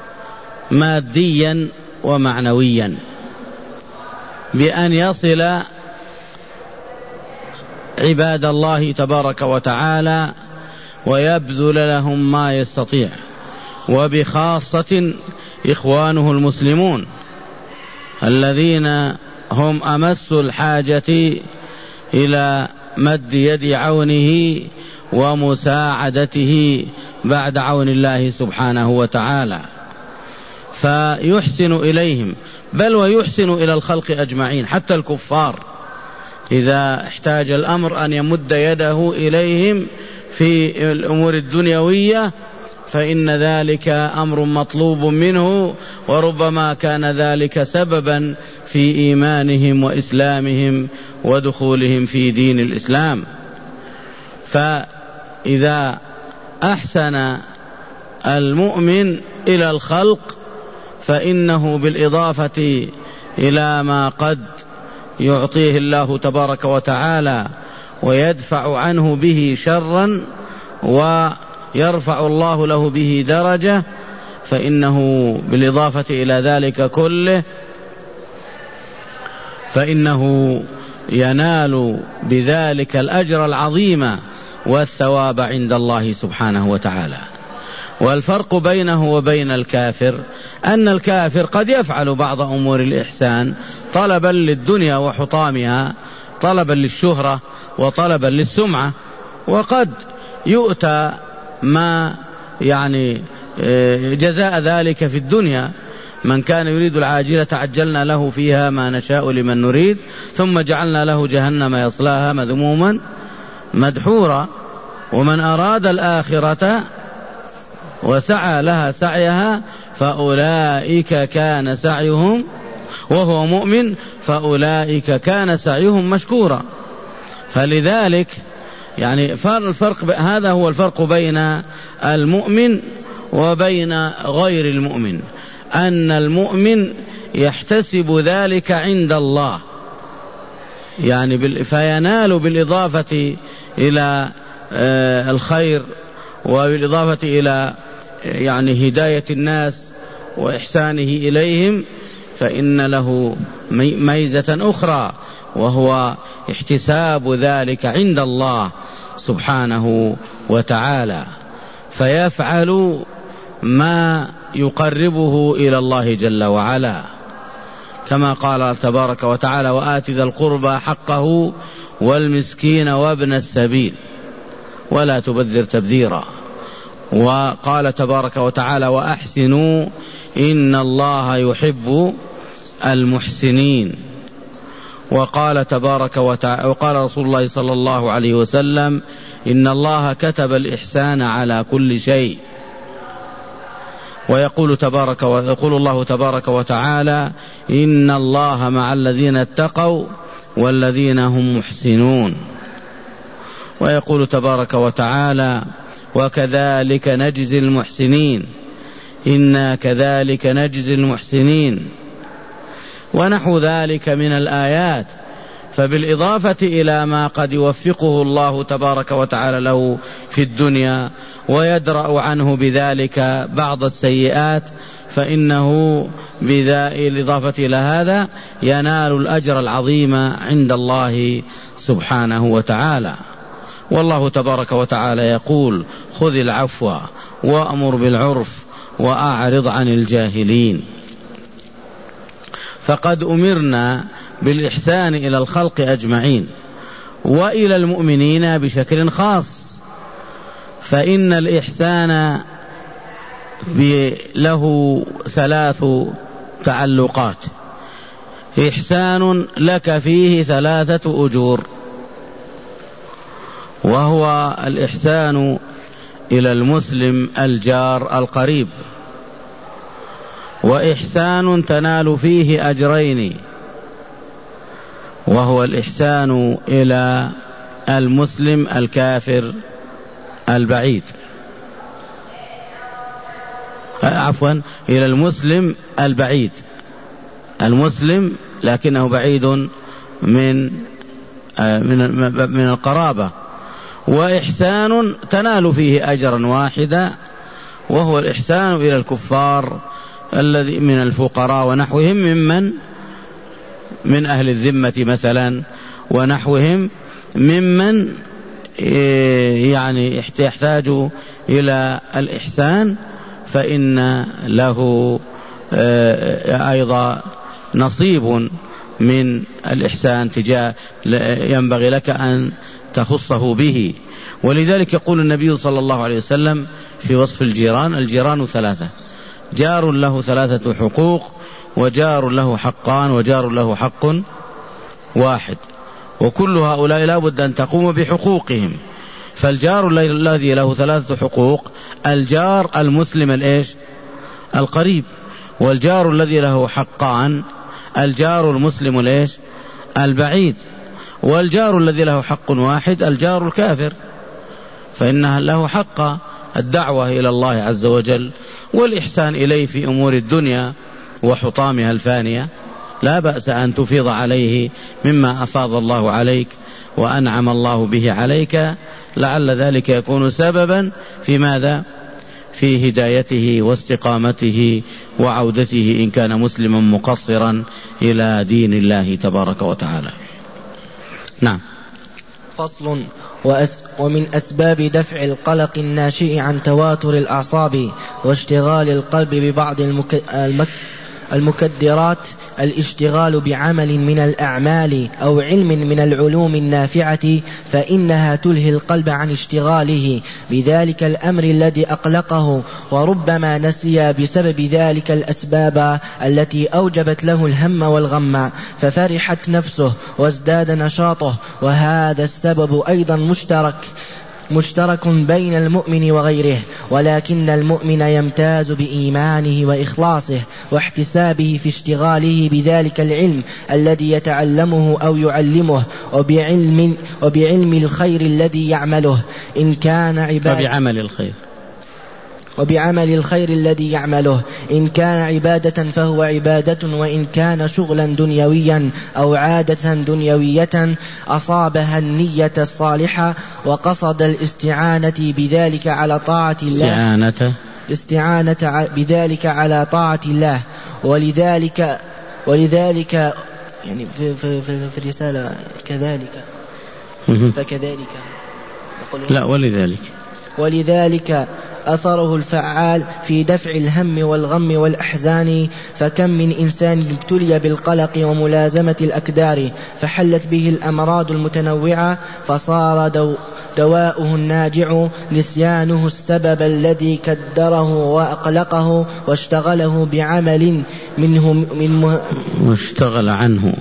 ماديا ومعنويا، بأن يصل عباد الله تبارك وتعالى ويبذل لهم ما يستطيع، وبخاصة إخوانه المسلمون الذين هم أمس الحاجة إلى مد يد عونه ومساعدته بعد عون الله سبحانه وتعالى، فيحسن إليهم، بل ويحسن إلى الخلق أجمعين، حتى الكفار إذا احتاج الأمر أن يمد يده إليهم في الأمور الدنيوية فإن ذلك أمر مطلوب منه، وربما كان ذلك سببا في إيمانهم وإسلامهم ودخولهم في دين الإسلام. فإذا أحسن المؤمن إلى الخلق فإنه بالإضافة إلى ما قد يعطيه الله تبارك وتعالى ويدفع عنه به شرا ويرفع الله له به درجة، فإنه بالإضافة إلى ذلك كله فإنه ينال بذلك الأجر العظيم والثواب عند الله سبحانه وتعالى. والفرق بينه وبين الكافر أن الكافر قد يفعل بعض أمور الإحسان طلبا للدنيا وحطامها، طلبا للشهرة وطلبا للسمعة، وقد يؤتى ما يعني جزاء ذلك في الدنيا. من كان يريد العاجلة عجلنا له فيها ما نشاء لمن نريد ثم جعلنا له جهنم يصلاها مذموما مدحورا. ومن أراد الآخرة وسعى لها سعيها فأولئك كان سعيهم وهو مؤمن فأولئك كان سعيهم مشكورا. فلذلك يعني الفرق هذا هو الفرق بين المؤمن وبين غير المؤمن، أن المؤمن يحتسب ذلك عند الله يعني فينال بالإضافة إلى الخير وبالإضافة إلى يعني هداية الناس وإحسانه إليهم، فإن له ميزة أخرى وهو احتساب ذلك عند الله سبحانه وتعالى، فيفعل ما يقربه إلى الله جل وعلا، كما قال تبارك وتعالى: وآت ذا القربى حقه والمسكين وابن السبيل ولا تبذر تبذيرا. وقال تبارك وتعالى: وأحسنوا إن الله يحب المحسنين. وقال تبارك وتعالى وقال رسول الله صلى الله عليه وسلم: إن الله كتب الإحسان على كل شيء. ويقول تبارك ويقول الله تبارك وتعالى: إن الله مع الذين اتقوا والذين هم محسنون. ويقول تبارك وتعالى: وكذلك نجزي المحسنين إنا كذلك نجزي المحسنين، ونحو ذلك من الآيات. فبالإضافة إلى ما قد يوفقه الله تبارك وتعالى له في الدنيا ويدرأ عنه بذلك بعض السيئات، فإنه بالإضافة إلى هذا ينال الأجر العظيم عند الله سبحانه وتعالى. والله تبارك وتعالى يقول: خذ العفو وأمر بالعرف وأعرض عن الجاهلين. فقد أمرنا بالإحسان إلى الخلق أجمعين وإلى المؤمنين بشكل خاص، فإن الإحسان له ثلاث تعلقات: إحسان لك فيه ثلاثة أجور، وهو الإحسان إلى المسلم الجار القريب، وإحسان تنال فيه أجرين، وهو الإحسان إلى المسلم الكافر البعيد عفوا إلى المسلم البعيد المسلم لكنه بعيد من من من القرابة. وإحسان تنال فيه أجرا واحدا، وهو الإحسان إلى الكفار الذي من الفقراء ونحوهم ممن من أهل الذمة مثلا ونحوهم ممن يعني يحتاج إلى الإحسان، فإن له أيضا نصيب من الإحسان تجاه ينبغي لك أن تخصه به. ولذلك يقول النبي صلى الله عليه وسلم في وصف الجيران: الجيران ثلاثة، جار له ثلاثة حقوق، وجار له حقان، وجار له حق واحد، وكل هؤلاء لا بد أن تقوم بحقوقهم. فالجار الذي له ثلاثة حقوق: الجار المسلم الإيش القريب، والجار الذي له حقان: الجار المسلم الإيش البعيد، والجار الذي له حق واحد: الجار الكافر، فإنها له حق الدعوة إلى الله عز وجل والإحسان إليه في أمور الدنيا وحطامها الفانية. لا بأس أن تفيض عليه مما أفاض الله عليك وأنعم الله به عليك، لعل ذلك يكون سببا في ماذا؟ في هدايته واستقامته وعودته إن كان مسلما مقصرا إلى دين الله تبارك وتعالى. نعم. فصل. وأس ومن أسباب دفع القلق الناشئ عن تواتر الأعصاب واشتغال القلب ببعض المك... المك... المكدرات الاشتغال بعمل من الأعمال أو علم من العلوم النافعة، فإنها تلهي القلب عن اشتغاله بذلك الأمر الذي أقلقه، وربما نسي بسبب ذلك الأسباب التي أوجبت له الهم والغم، ففرحت نفسه وازداد نشاطه. وهذا السبب أيضا مشترك مشترك بين المؤمن وغيره، ولكن المؤمن يمتاز بإيمانه وإخلاصه واحتسابه في اشتغاله بذلك العلم الذي يتعلمه أو يعلمه، وبعلم, وبعلم الخير الذي يعمله إن كان عبادة وبعمل الخير وبعمل الخير الذي يعمله إن كان عبادة فهو عبادة، وإن كان شغلا دنيويا أو عادة دنيوية أصابها النية الصالحة وقصد الاستعانة بذلك على طاعة الله استعانة استعانة بذلك على طاعة الله. ولذلك ولذلك يعني في في في, في الرسالة كذلك فكذلك لا ولذلك ولذلك أثره الفعال في دفع الهم والغم والأحزان. فكم من إنسان ابتلي بالقلق وملازمة الأكدار فحلت به الأمراض المتنوعة، فصار دو دواؤه الناجع نسيانه السبب الذي كدره وأقلقه، واشتغله بعمل منه من واشتغل عنه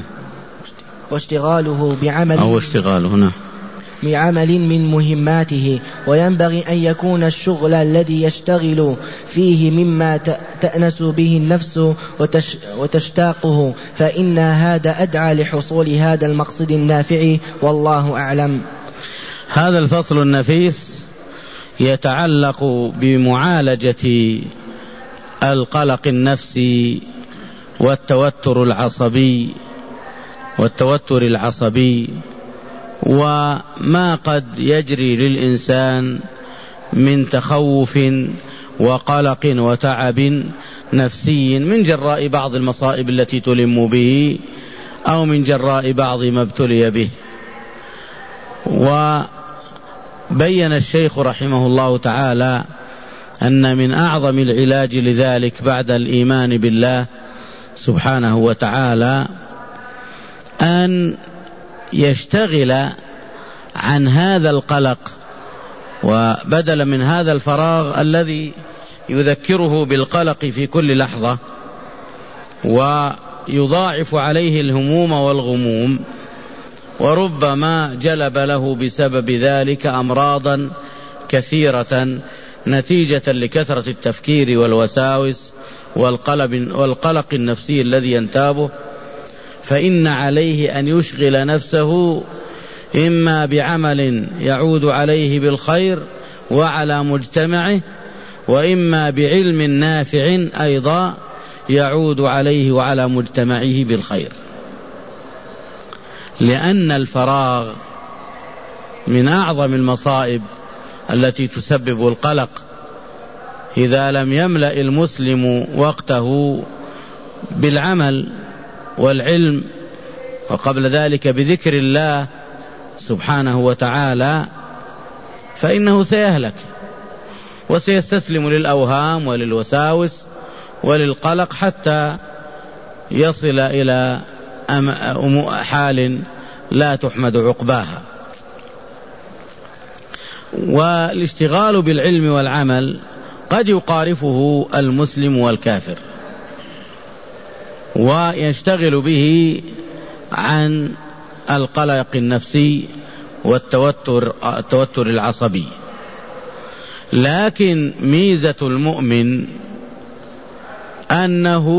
واشتغاله بعمل أو اشتغاله هنا بعمل من مهماته. وينبغي أن يكون الشغل الذي يشتغل فيه مما تأنس به النفس وتشتاقه، فإن هذا أدعى لحصول هذا المقصد النافع، والله أعلم. هذا الفصل النفيس يتعلق بمعالجة القلق النفسي والتوتر العصبي والتوتر العصبي وما قد يجري للإنسان من تخوف وقلق وتعب نفسي من جراء بعض المصائب التي تلم به أو من جراء بعض ما ابتلي به. وبين الشيخ رحمه الله تعالى أن من أعظم العلاج لذلك بعد الإيمان بالله سبحانه وتعالى أن يشتغل عن هذا القلق، وبدلا من هذا الفراغ الذي يذكره بالقلق في كل لحظة ويضاعف عليه الهموم والغموم، وربما جلب له بسبب ذلك أمراضا كثيرة نتيجة لكثرة التفكير والوساوس والقلق النفسي الذي ينتابه. فإن عليه أن يشغل نفسه إما بعمل يعود عليه بالخير وعلى مجتمعه، وإما بعلم نافع أيضا يعود عليه وعلى مجتمعه بالخير، لأن الفراغ من أعظم المصائب التي تسبب القلق. إذا لم يملأ المسلم وقته بالعمل والعلم وقبل ذلك بذكر الله سبحانه وتعالى فإنه سيهلك وسيستسلم للأوهام وللوساوس وللقلق حتى يصل إلى حال لا تحمد عقباها. والاشتغال بالعلم والعمل قد يقارفه المسلم والكافر ويشتغل به عن القلق النفسي والتوتر التوتر العصبي، لكن ميزة المؤمن أنه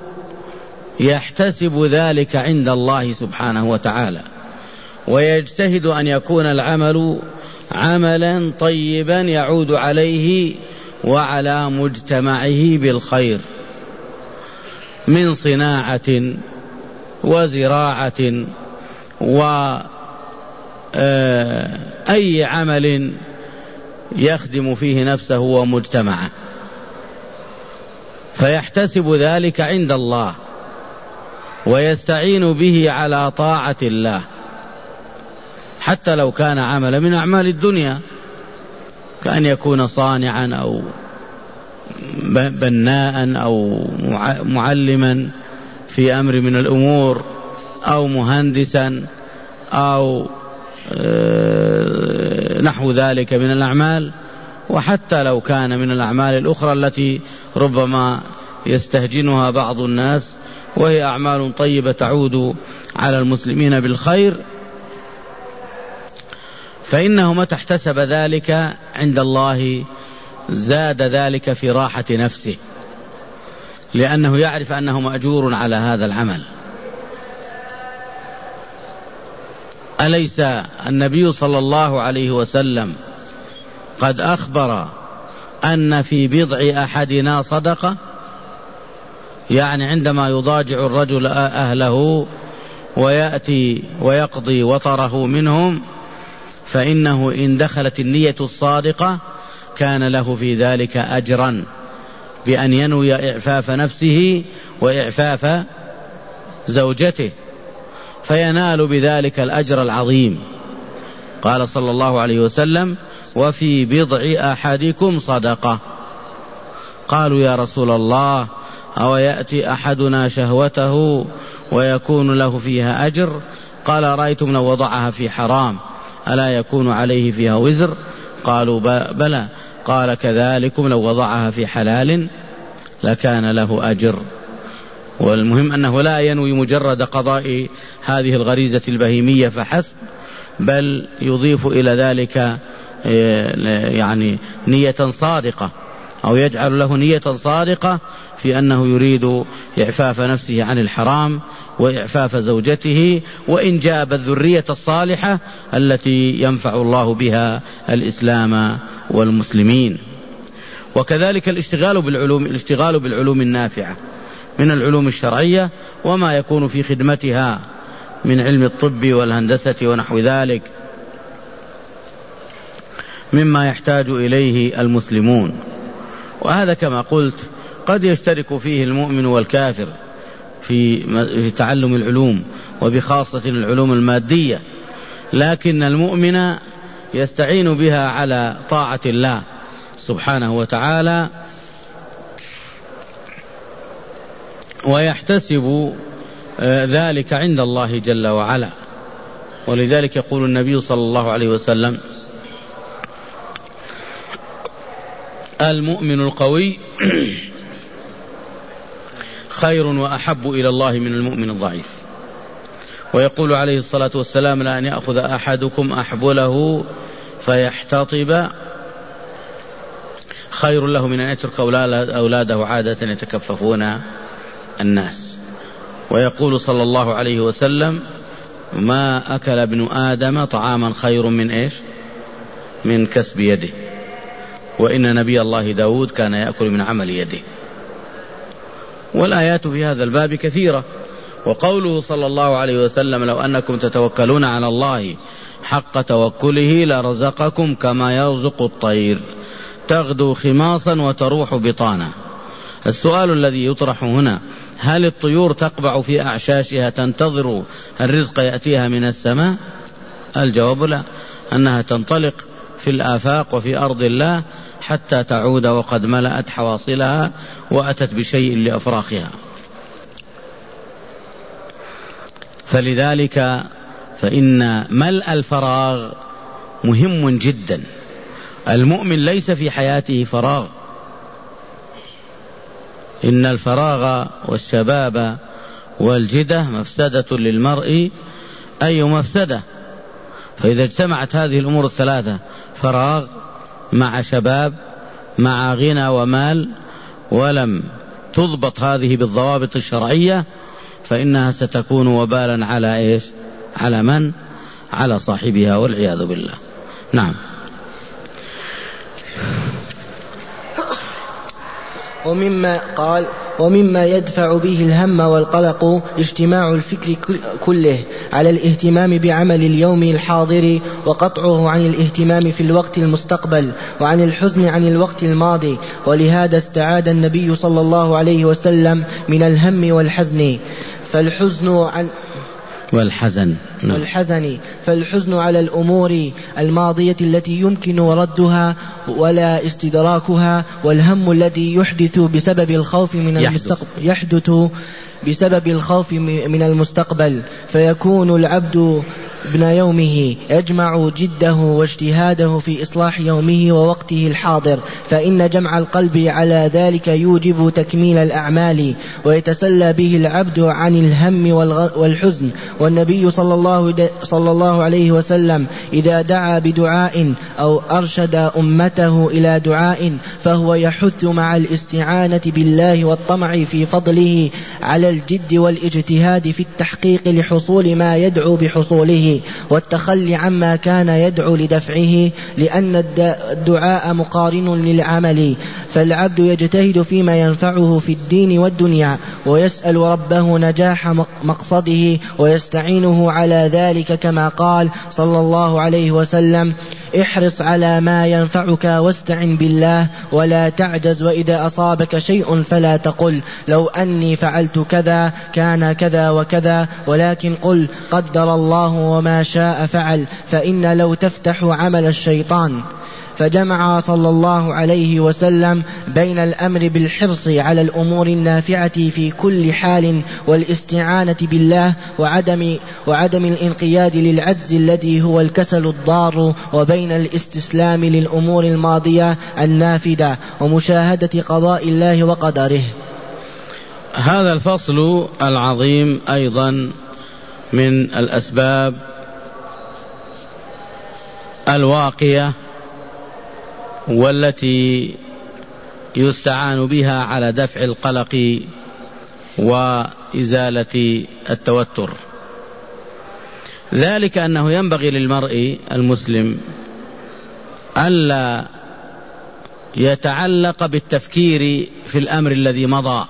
يحتسب ذلك عند الله سبحانه وتعالى، ويجتهد أن يكون العمل عملا طيبا يعود عليه وعلى مجتمعه بالخير، من صناعة وزراعة وأي عمل يخدم فيه نفسه ومجتمعه، فيحتسب ذلك عند الله ويستعين به على طاعة الله. حتى لو كان عمل من أعمال الدنيا، كأن يكون صانعا أو بناء أو معلما في أمر من الأمور أو مهندسا أو نحو ذلك من الأعمال. وحتى لو كان من الأعمال الأخرى التي ربما يستهجنها بعض الناس وهي أعمال طيبة تعود على المسلمين بالخير، فإنه متى احتسب ذلك عند الله زاد ذلك في راحة نفسه، لأنه يعرف أنه مأجور على هذا العمل. أليس النبي صلى الله عليه وسلم قد أخبر أن في بضع أحدنا صدقة؟ يعني عندما يضاجع الرجل أهله ويأتي ويقضي وطره منهم، فإنه إن دخلت النية الصادقة كان له في ذلك أجرا بأن ينوي إعفاف نفسه وإعفاف زوجته، فينال بذلك الأجر العظيم. قال صلى الله عليه وسلم: وفي بضع أحدكم صدقة. قالوا: يا رسول الله، أو يأتي أحدنا شهوته ويكون له فيها أجر؟ قال: رأيتم لو وضعها في حرام ألا يكون عليه فيها وزر؟ قالوا: بلى. قال: كذلكم لو وضعها في حلال لكان له أجر. والمهم أنه لا ينوي مجرد قضاء هذه الغريزة البهيمية فحسب، بل يضيف إلى ذلك يعني نية صادقة، أو يجعل له نية صادقة في أنه يريد إعفاف نفسه عن الحرام وإعفاف زوجته وإنجاب الذرية الصالحة التي ينفع الله بها الإسلام والمسلمين. وكذلك الاشتغال بالعلوم الاشتغال بالعلوم النافعة من العلوم الشرعية وما يكون في خدمتها من علم الطب والهندسة ونحو ذلك مما يحتاج إليه المسلمون. وهذا كما قلت قد يشترك فيه المؤمن والكافر في تعلم العلوم، وبخاصة العلوم المادية، لكن المؤمن يستعين بها على طاعة الله سبحانه وتعالى، ويحتسب ذلك عند الله جل وعلا. ولذلك يقول النبي صلى الله عليه وسلم: المؤمن القوي خير وأحب إلى الله من المؤمن الضعيف. ويقول عليه الصلاة والسلام: لأن يأخذ أحدكم أحبله فيحتطب خير له من أن يترك أولاده عادة يتكففون الناس. ويقول صلى الله عليه وسلم: ما أكل ابن آدم طعاما خير من إيش؟ من كسب يده. وإن نبي الله داود كان يأكل من عمل يده. والآيات في هذا الباب كثيرة. وقوله صلى الله عليه وسلم: لو أنكم تتوكلون على الله حق توكله لرزقكم كما يرزق الطير تغدو خماصا وتروح بطانا. السؤال الذي يطرح هنا: هل الطيور تقبع في أعشاشها تنتظر الرزق يأتيها من السماء؟ الجواب لا، أنها تنطلق في الآفاق وفي أرض الله حتى تعود وقد ملأت حواصلها وأتت بشيء لأفراخها. فلذلك فإن ملء الفراغ مهم جدا. المؤمن ليس في حياته فراغ، إن الفراغ والشباب والجدة مفسدة للمرء أي مفسدة. فإذا اجتمعت هذه الأمور الثلاثة، فراغ مع شباب مع غنى ومال، ولم تضبط هذه بالضوابط الشرعية، فإنها ستكون وبالا على إيش؟ على من؟ على صاحبها والعياذ بالله. نعم. ومما قال ومما يدفع به الهم والقلق اجتماع الفكر كله على الاهتمام بعمل اليوم الحاضر وقطعه عن الاهتمام في الوقت المستقبل وعن الحزن عن الوقت الماضي. ولهذا استعاذ النبي صلى الله عليه وسلم من الهم والحزن. فالحزن عن والحزن. نعم. والحزن فالحزن على الأمور الماضية التي يمكن ردها ولا استدراكها، والهم الذي يحدث بسبب الخوف من المستقبل يحدث بسبب الخوف من المستقبل، فيكون العبد ابن يومه يجمع جده واجتهاده في إصلاح يومه ووقته الحاضر، فإن جمع القلب على ذلك يوجب تكميل الأعمال ويتسلى به العبد عن الهم والحزن. والنبي صلى الله, صلى الله عليه وسلم إذا دعا بدعاء أو أرشد أمته إلى دعاء فهو يحث مع الاستعانة بالله والطمع في فضله على الجد والاجتهاد في التحقيق لحصول ما يدعو بحصوله، والتخلي عما كان يدعو لدفعه، لأن الدعاء مقارن للعمل، فالعبد يجتهد فيما ينفعه في الدين والدنيا ويسأل ربه نجاح مقصده ويستعينه على ذلك، كما قال صلى الله عليه وسلم: احرص على ما ينفعك واستعن بالله ولا تعجز، وإذا أصابك شيء فلا تقل لو أني فعلت كذا كان كذا وكذا، ولكن قل قدر الله وما شاء فعل، فإن لو تفتح عمل الشيطان. فجمع صلى الله عليه وسلم بين الأمر بالحرص على الأمور النافعة في كل حال والاستعانة بالله وعدم, وعدم الانقياد للعجز الذي هو الكسل الضار، وبين الاستسلام للأمور الماضية النافذة ومشاهدة قضاء الله وقدره. هذا الفصل العظيم أيضا من الأسباب الواقية والتي يستعان بها على دفع القلق وإزالة التوتر، ذلك أنه ينبغي للمرء المسلم ألا يتعلق بالتفكير في الأمر الذي مضى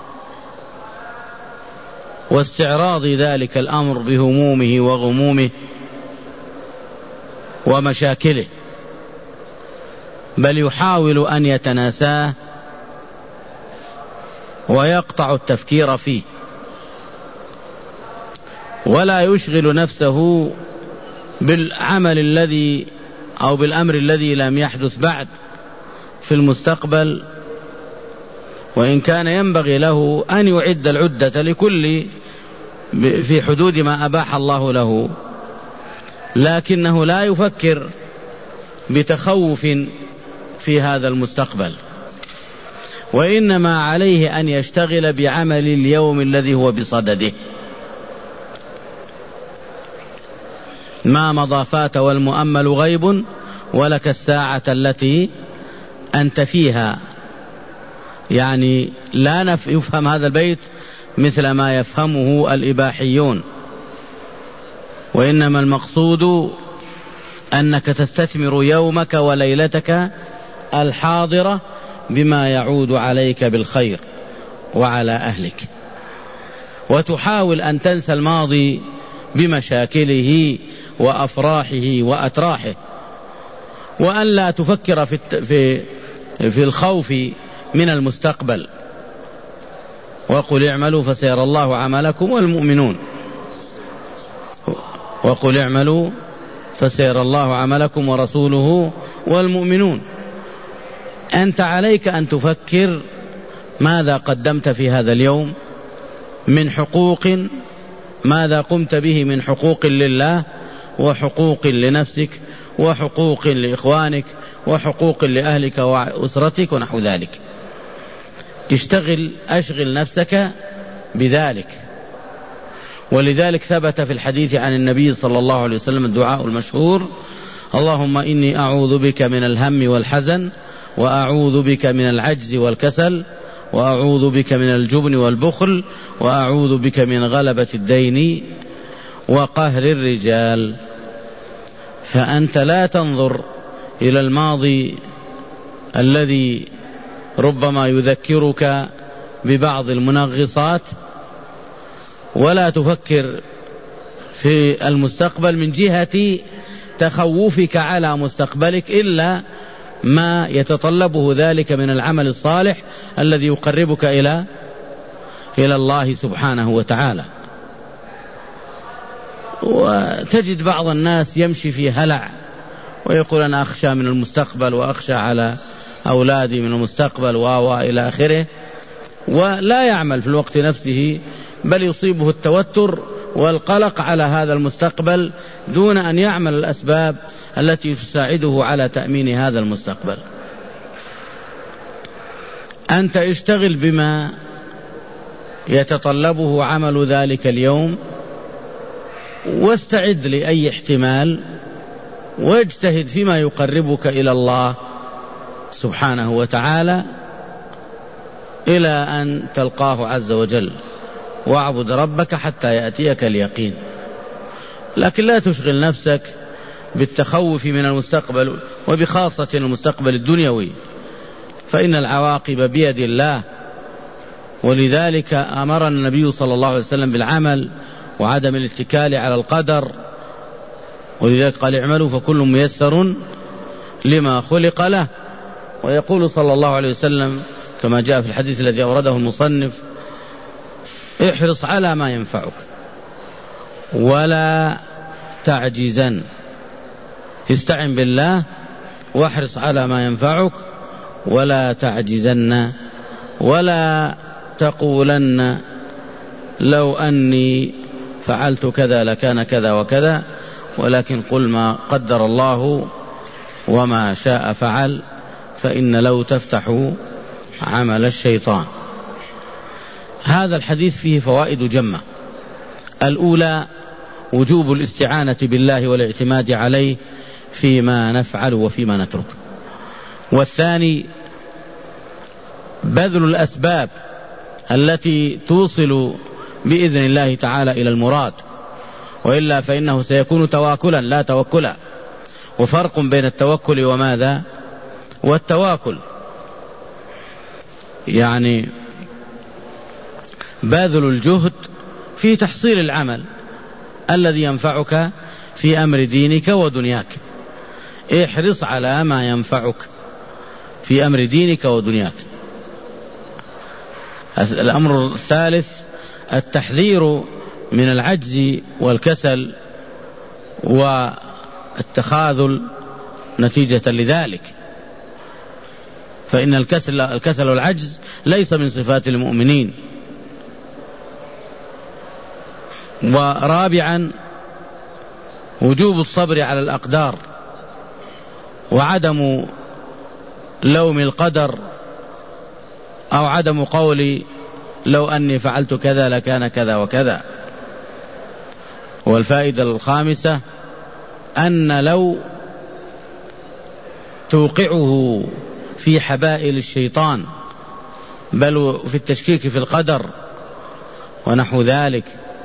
واستعراض ذلك الأمر بهمومه وغمومه ومشاكله، بل يحاول أن يتناساه ويقطع التفكير فيه، ولا يشغل نفسه بالعمل الذي أو بالأمر الذي لم يحدث بعد في المستقبل، وإن كان ينبغي له أن يعد العدة لكل في حدود ما أباح الله له، لكنه لا يفكر بتخوف في هذا المستقبل، وإنما عليه أن يشتغل بعمل اليوم الذي هو بصدده. ما مضى فات والمؤمل غيب ولك الساعة التي أنت فيها. يعني لا يفهم هذا البيت مثل ما يفهمه الإباحيون، وإنما المقصود أنك تستثمر يومك وليلتك الحاضرة بما يعود عليك بالخير وعلى أهلك، وتحاول أن تنسى الماضي بمشاكله وأفراحه وأتراحه، وأن لا تفكر في في في الخوف من المستقبل. وقل اعملوا فسيرى الله عملكم والمؤمنون وقل اعملوا فسيرى الله عملكم ورسوله والمؤمنون. أنت عليك أن تفكر ماذا قدمت في هذا اليوم من حقوق، ماذا قمت به من حقوق لله وحقوق لنفسك وحقوق لإخوانك وحقوق لأهلك وأسرتك ونحو ذلك. اشتغل أشغل نفسك بذلك. ولذلك ثبت في الحديث عن النبي صلى الله عليه وسلم الدعاء المشهور: اللهم إني أعوذ بك من الهم والحزن، وأعوذ بك من العجز والكسل، وأعوذ بك من الجبن والبخل، وأعوذ بك من غلبة الدين وقهر الرجال. فأنت لا تنظر إلى الماضي الذي ربما يذكرك ببعض المنغصات، ولا تفكر في المستقبل من جهة تخوفك على مستقبلك إلا ما يتطلبه ذلك من العمل الصالح الذي يقربك إلى إلى الله سبحانه وتعالى. وتجد بعض الناس يمشي في هلع ويقول أنا أخشى من المستقبل وأخشى على أولادي من المستقبل وإلى آخره، ولا يعمل في الوقت نفسه، بل يصيبه التوتر والقلق على هذا المستقبل دون أن يعمل الأسباب التي تساعده على تأمين هذا المستقبل. أنت اشتغل بما يتطلبه عمل ذلك اليوم، واستعد لأي احتمال، واجتهد فيما يقربك إلى الله سبحانه وتعالى إلى أن تلقاه عز وجل، واعبد ربك حتى يأتيك اليقين. لكن لا تشغل نفسك بالتخوف من المستقبل، وبخاصة المستقبل الدنيوي، فإن العواقب بيد الله. ولذلك أمرنا النبي صلى الله عليه وسلم بالعمل وعدم الاتكال على القدر، ولذلك قال اعملوا فكل ميسر لما خلق له. ويقول صلى الله عليه وسلم كما جاء في الحديث الذي أورده المصنف: احرص على ما ينفعك ولا تعجزن. استعن بالله واحرص على ما ينفعك ولا تعجزن، ولا تقولن لو أني فعلت كذا لكان كذا وكذا، ولكن قل ما قدر الله وما شاء فعل، فإن لو تفتح عمل الشيطان. هذا الحديث فيه فوائد جمة. الأولى وجوب الاستعانة بالله والاعتماد عليه فيما نفعل وفيما نترك. والثاني بذل الأسباب التي توصل بإذن الله تعالى إلى المراد، وإلا فإنه سيكون تواكلا لا توكلا. وفرق بين التوكل وماذا والتواكل، يعني باذل الجهد في تحصيل العمل الذي ينفعك في أمر دينك ودنياك. احرص على ما ينفعك في أمر دينك ودنياك. الأمر الثالث التحذير من العجز والكسل والتخاذل نتيجة لذلك، فإن الكسل, الكسل والعجز ليس من صفات المؤمنين. ورابعا وجوب الصبر على الأقدار وعدم لوم القدر، أو عدم قولي لو أني فعلت كذا لكان كذا وكذا. والفائدة الخامسة أن لو توقعه في حبائل الشيطان، بل في التشكيك في القدر ونحو ذلك.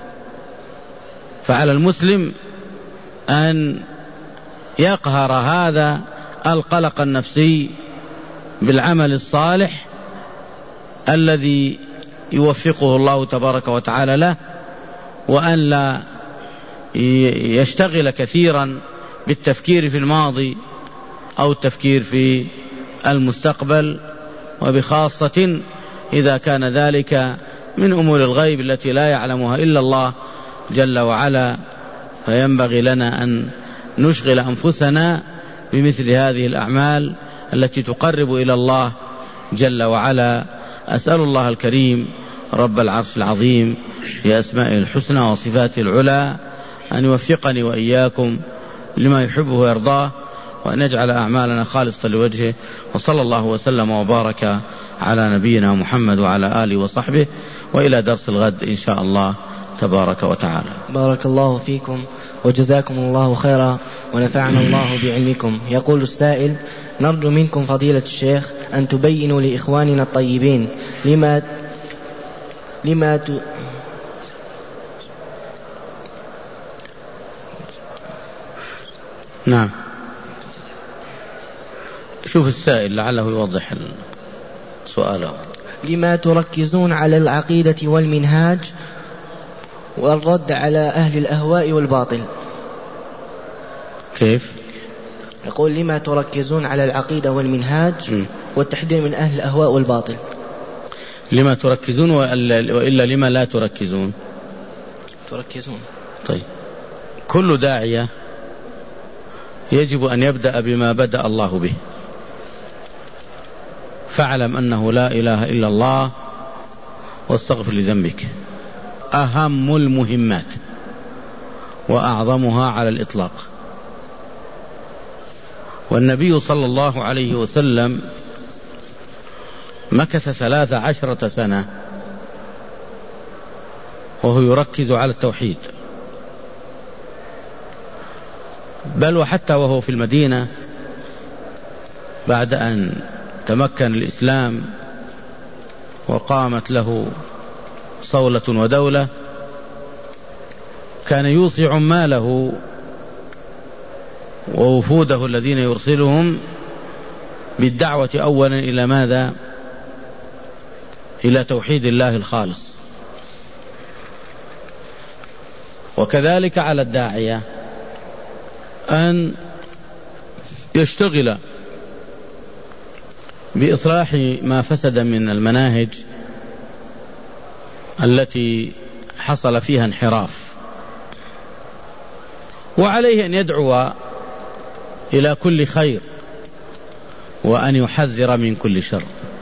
فعلى المسلم أن يقهر هذا القلق النفسي بالعمل الصالح الذي يوفقه الله تبارك وتعالى له، وأن لا يشتغل كثيرا بالتفكير في الماضي أو التفكير في المستقبل، وبخاصة إذا كان ذلك من أمور الغيب التي لا يعلمها إلا الله جل وعلا. فينبغي لنا أن نشغل أنفسنا بمثل هذه الأعمال التي تقرب إلى الله جل وعلا. أسأل الله الكريم رب العرش العظيم بأسمائه الحسنى وصفاته العلى أن يوفقني وإياكم لما يحبه ويرضاه، وأن يجعل أعمالنا خالصة لوجهه. وصلى الله وسلم وبارك على نبينا محمد وعلى آله وصحبه، وإلى درس الغد إن شاء الله تبارك وتعالى. بارك الله فيكم وجزاكم الله خيرا ونفعنا الله بعلمكم. يقول السائل: نرجو منكم فضيلة الشيخ أن تبينوا لإخواننا الطيبين لما لما ت... نعم، شوف السائل لعله يوضح سؤاله. لما تركزون على العقيدة والمنهاج والرد على أهل الأهواء والباطل؟ كيف؟ يقول: لما تركزون على العقيدة والمنهاج م. والتحذير من أهل الأهواء والباطل؟ لما تركزون وإلا لما لا تركزون؟ تركزون. طيب. كل داعية يجب أن يبدأ بما بدأ الله به. فاعلم أنه لا إله إلا الله واستغفر لذنبك، أهم المهمات وأعظمها على الإطلاق. والنبي صلى الله عليه وسلم مكث ثلاث عشرة سنة وهو يركز على التوحيد، بل وحتى وهو في المدينة بعد أن تمكن الإسلام وقامت له صولة ودولة، كان يوصي عماله ووفوده الذين يرسلهم بالدعوة أولا إلى ماذا؟ إلى توحيد الله الخالص. وكذلك على الداعية أن يشتغل بإصلاح ما فسد من المناهج التي حصل فيها انحراف، وعليه أن يدعو إلى كل خير وأن يحذر من كل شر.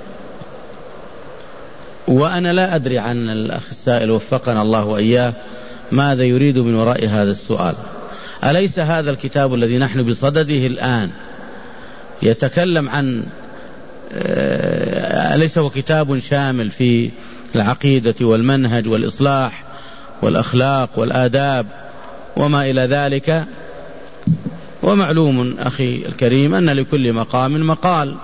وأنا لا أدري عن الأخ السائل وفقنا الله وإياه ماذا يريد من وراء هذا السؤال. أليس هذا الكتاب الذي نحن بصدده الآن يتكلم عن أليس هو كتاب شامل في العقيدة والمنهج والإصلاح والأخلاق والآداب وما إلى ذلك؟ ومعلوم أخي الكريم أن لكل مقام مقال،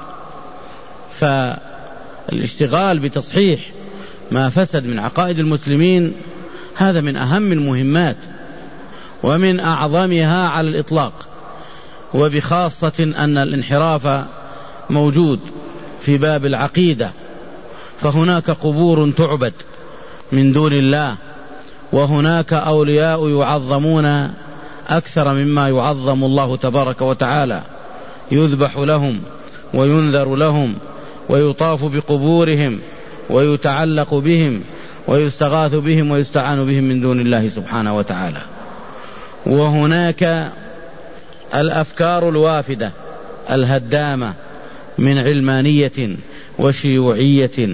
فالاشتغال بتصحيح ما فسد من عقائد المسلمين هذا من أهم المهمات ومن أعظمها على الإطلاق، وبخاصة أن الانحراف موجود في باب العقيدة، فهناك قبور تعبد من دون الله، وهناك أولياء يعظمون أكثر مما يعظم الله تبارك وتعالى، يذبح لهم وينذر لهم ويطاف بقبورهم ويتعلق بهم ويستغاث بهم ويستعان بهم من دون الله سبحانه وتعالى. وهناك الأفكار الوافدة الهدامة من علمانية وشيوعية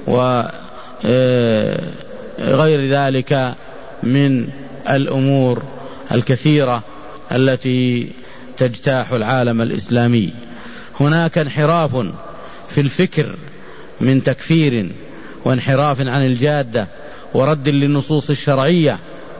وغير ذلك من الأمور الكثيرة التي تجتاح العالم الإسلامي. هناك انحراف في الفكر من تكفير وانحراف عن الجادة ورد للنصوص الشرعية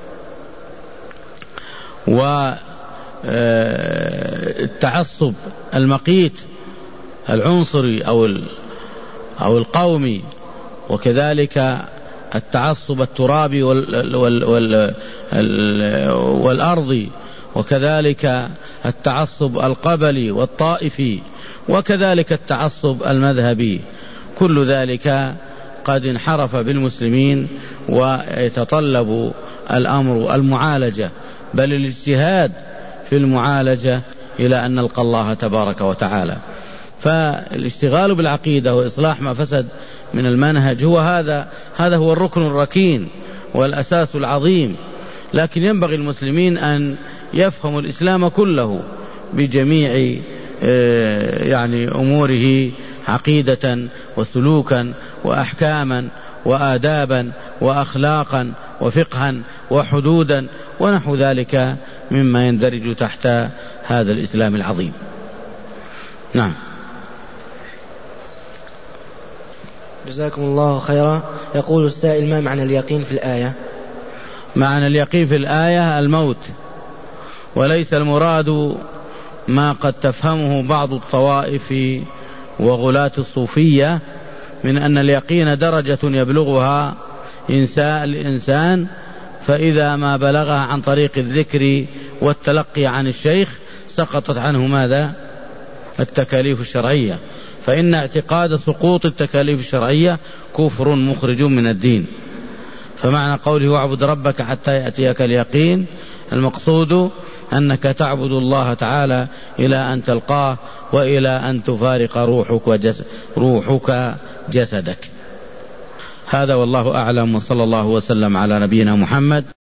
والتعصب المقيت العنصري أو أو القومي، وكذلك التعصب الترابي وال وال وال والأرضي، وكذلك التعصب القبلي والطائفي، وكذلك التعصب المذهبي. كل ذلك قد انحرف بالمسلمين، ويتطلب الأمر المعالجة بل الاجتهاد في المعالجة إلى أن نلقى الله تبارك وتعالى. فالاشتغال بالعقيدة وإصلاح ما فسد من المنهج هو هذا هذا هو الركن الركين والأساس العظيم. لكن ينبغي المسلمين أن يفهموا الإسلام كله بجميع يعني أموره عقيدة وسلوكا وأحكاما وآدابا وأخلاقا وفقها وحدودا ونحو ذلك مما يندرج تحت هذا الإسلام العظيم. نعم. جزاكم الله خيرا. يقول السائل: ما معنى اليقين في الآية؟ معنى اليقين في الآية الموت، وليس المراد ما قد تفهمه بعض الطوائف وغلاة الصوفية من أن اليقين درجة يبلغها إنسان الإنسان، فإذا ما بلغها عن طريق الذكر والتلقي عن الشيخ سقطت عنه ماذا؟ التكاليف الشرعية. فإن اعتقاد سقوط التكاليف الشرعية كفر مخرج من الدين. فمعنى قوله واعبد ربك حتى يأتيك اليقين المقصود أنك تعبد الله تعالى إلى أن تلقاه وإلى أن تفارق روحك, وجس روحك جسدك. هذا والله أعلم، وصلى الله وسلم على نبينا محمد.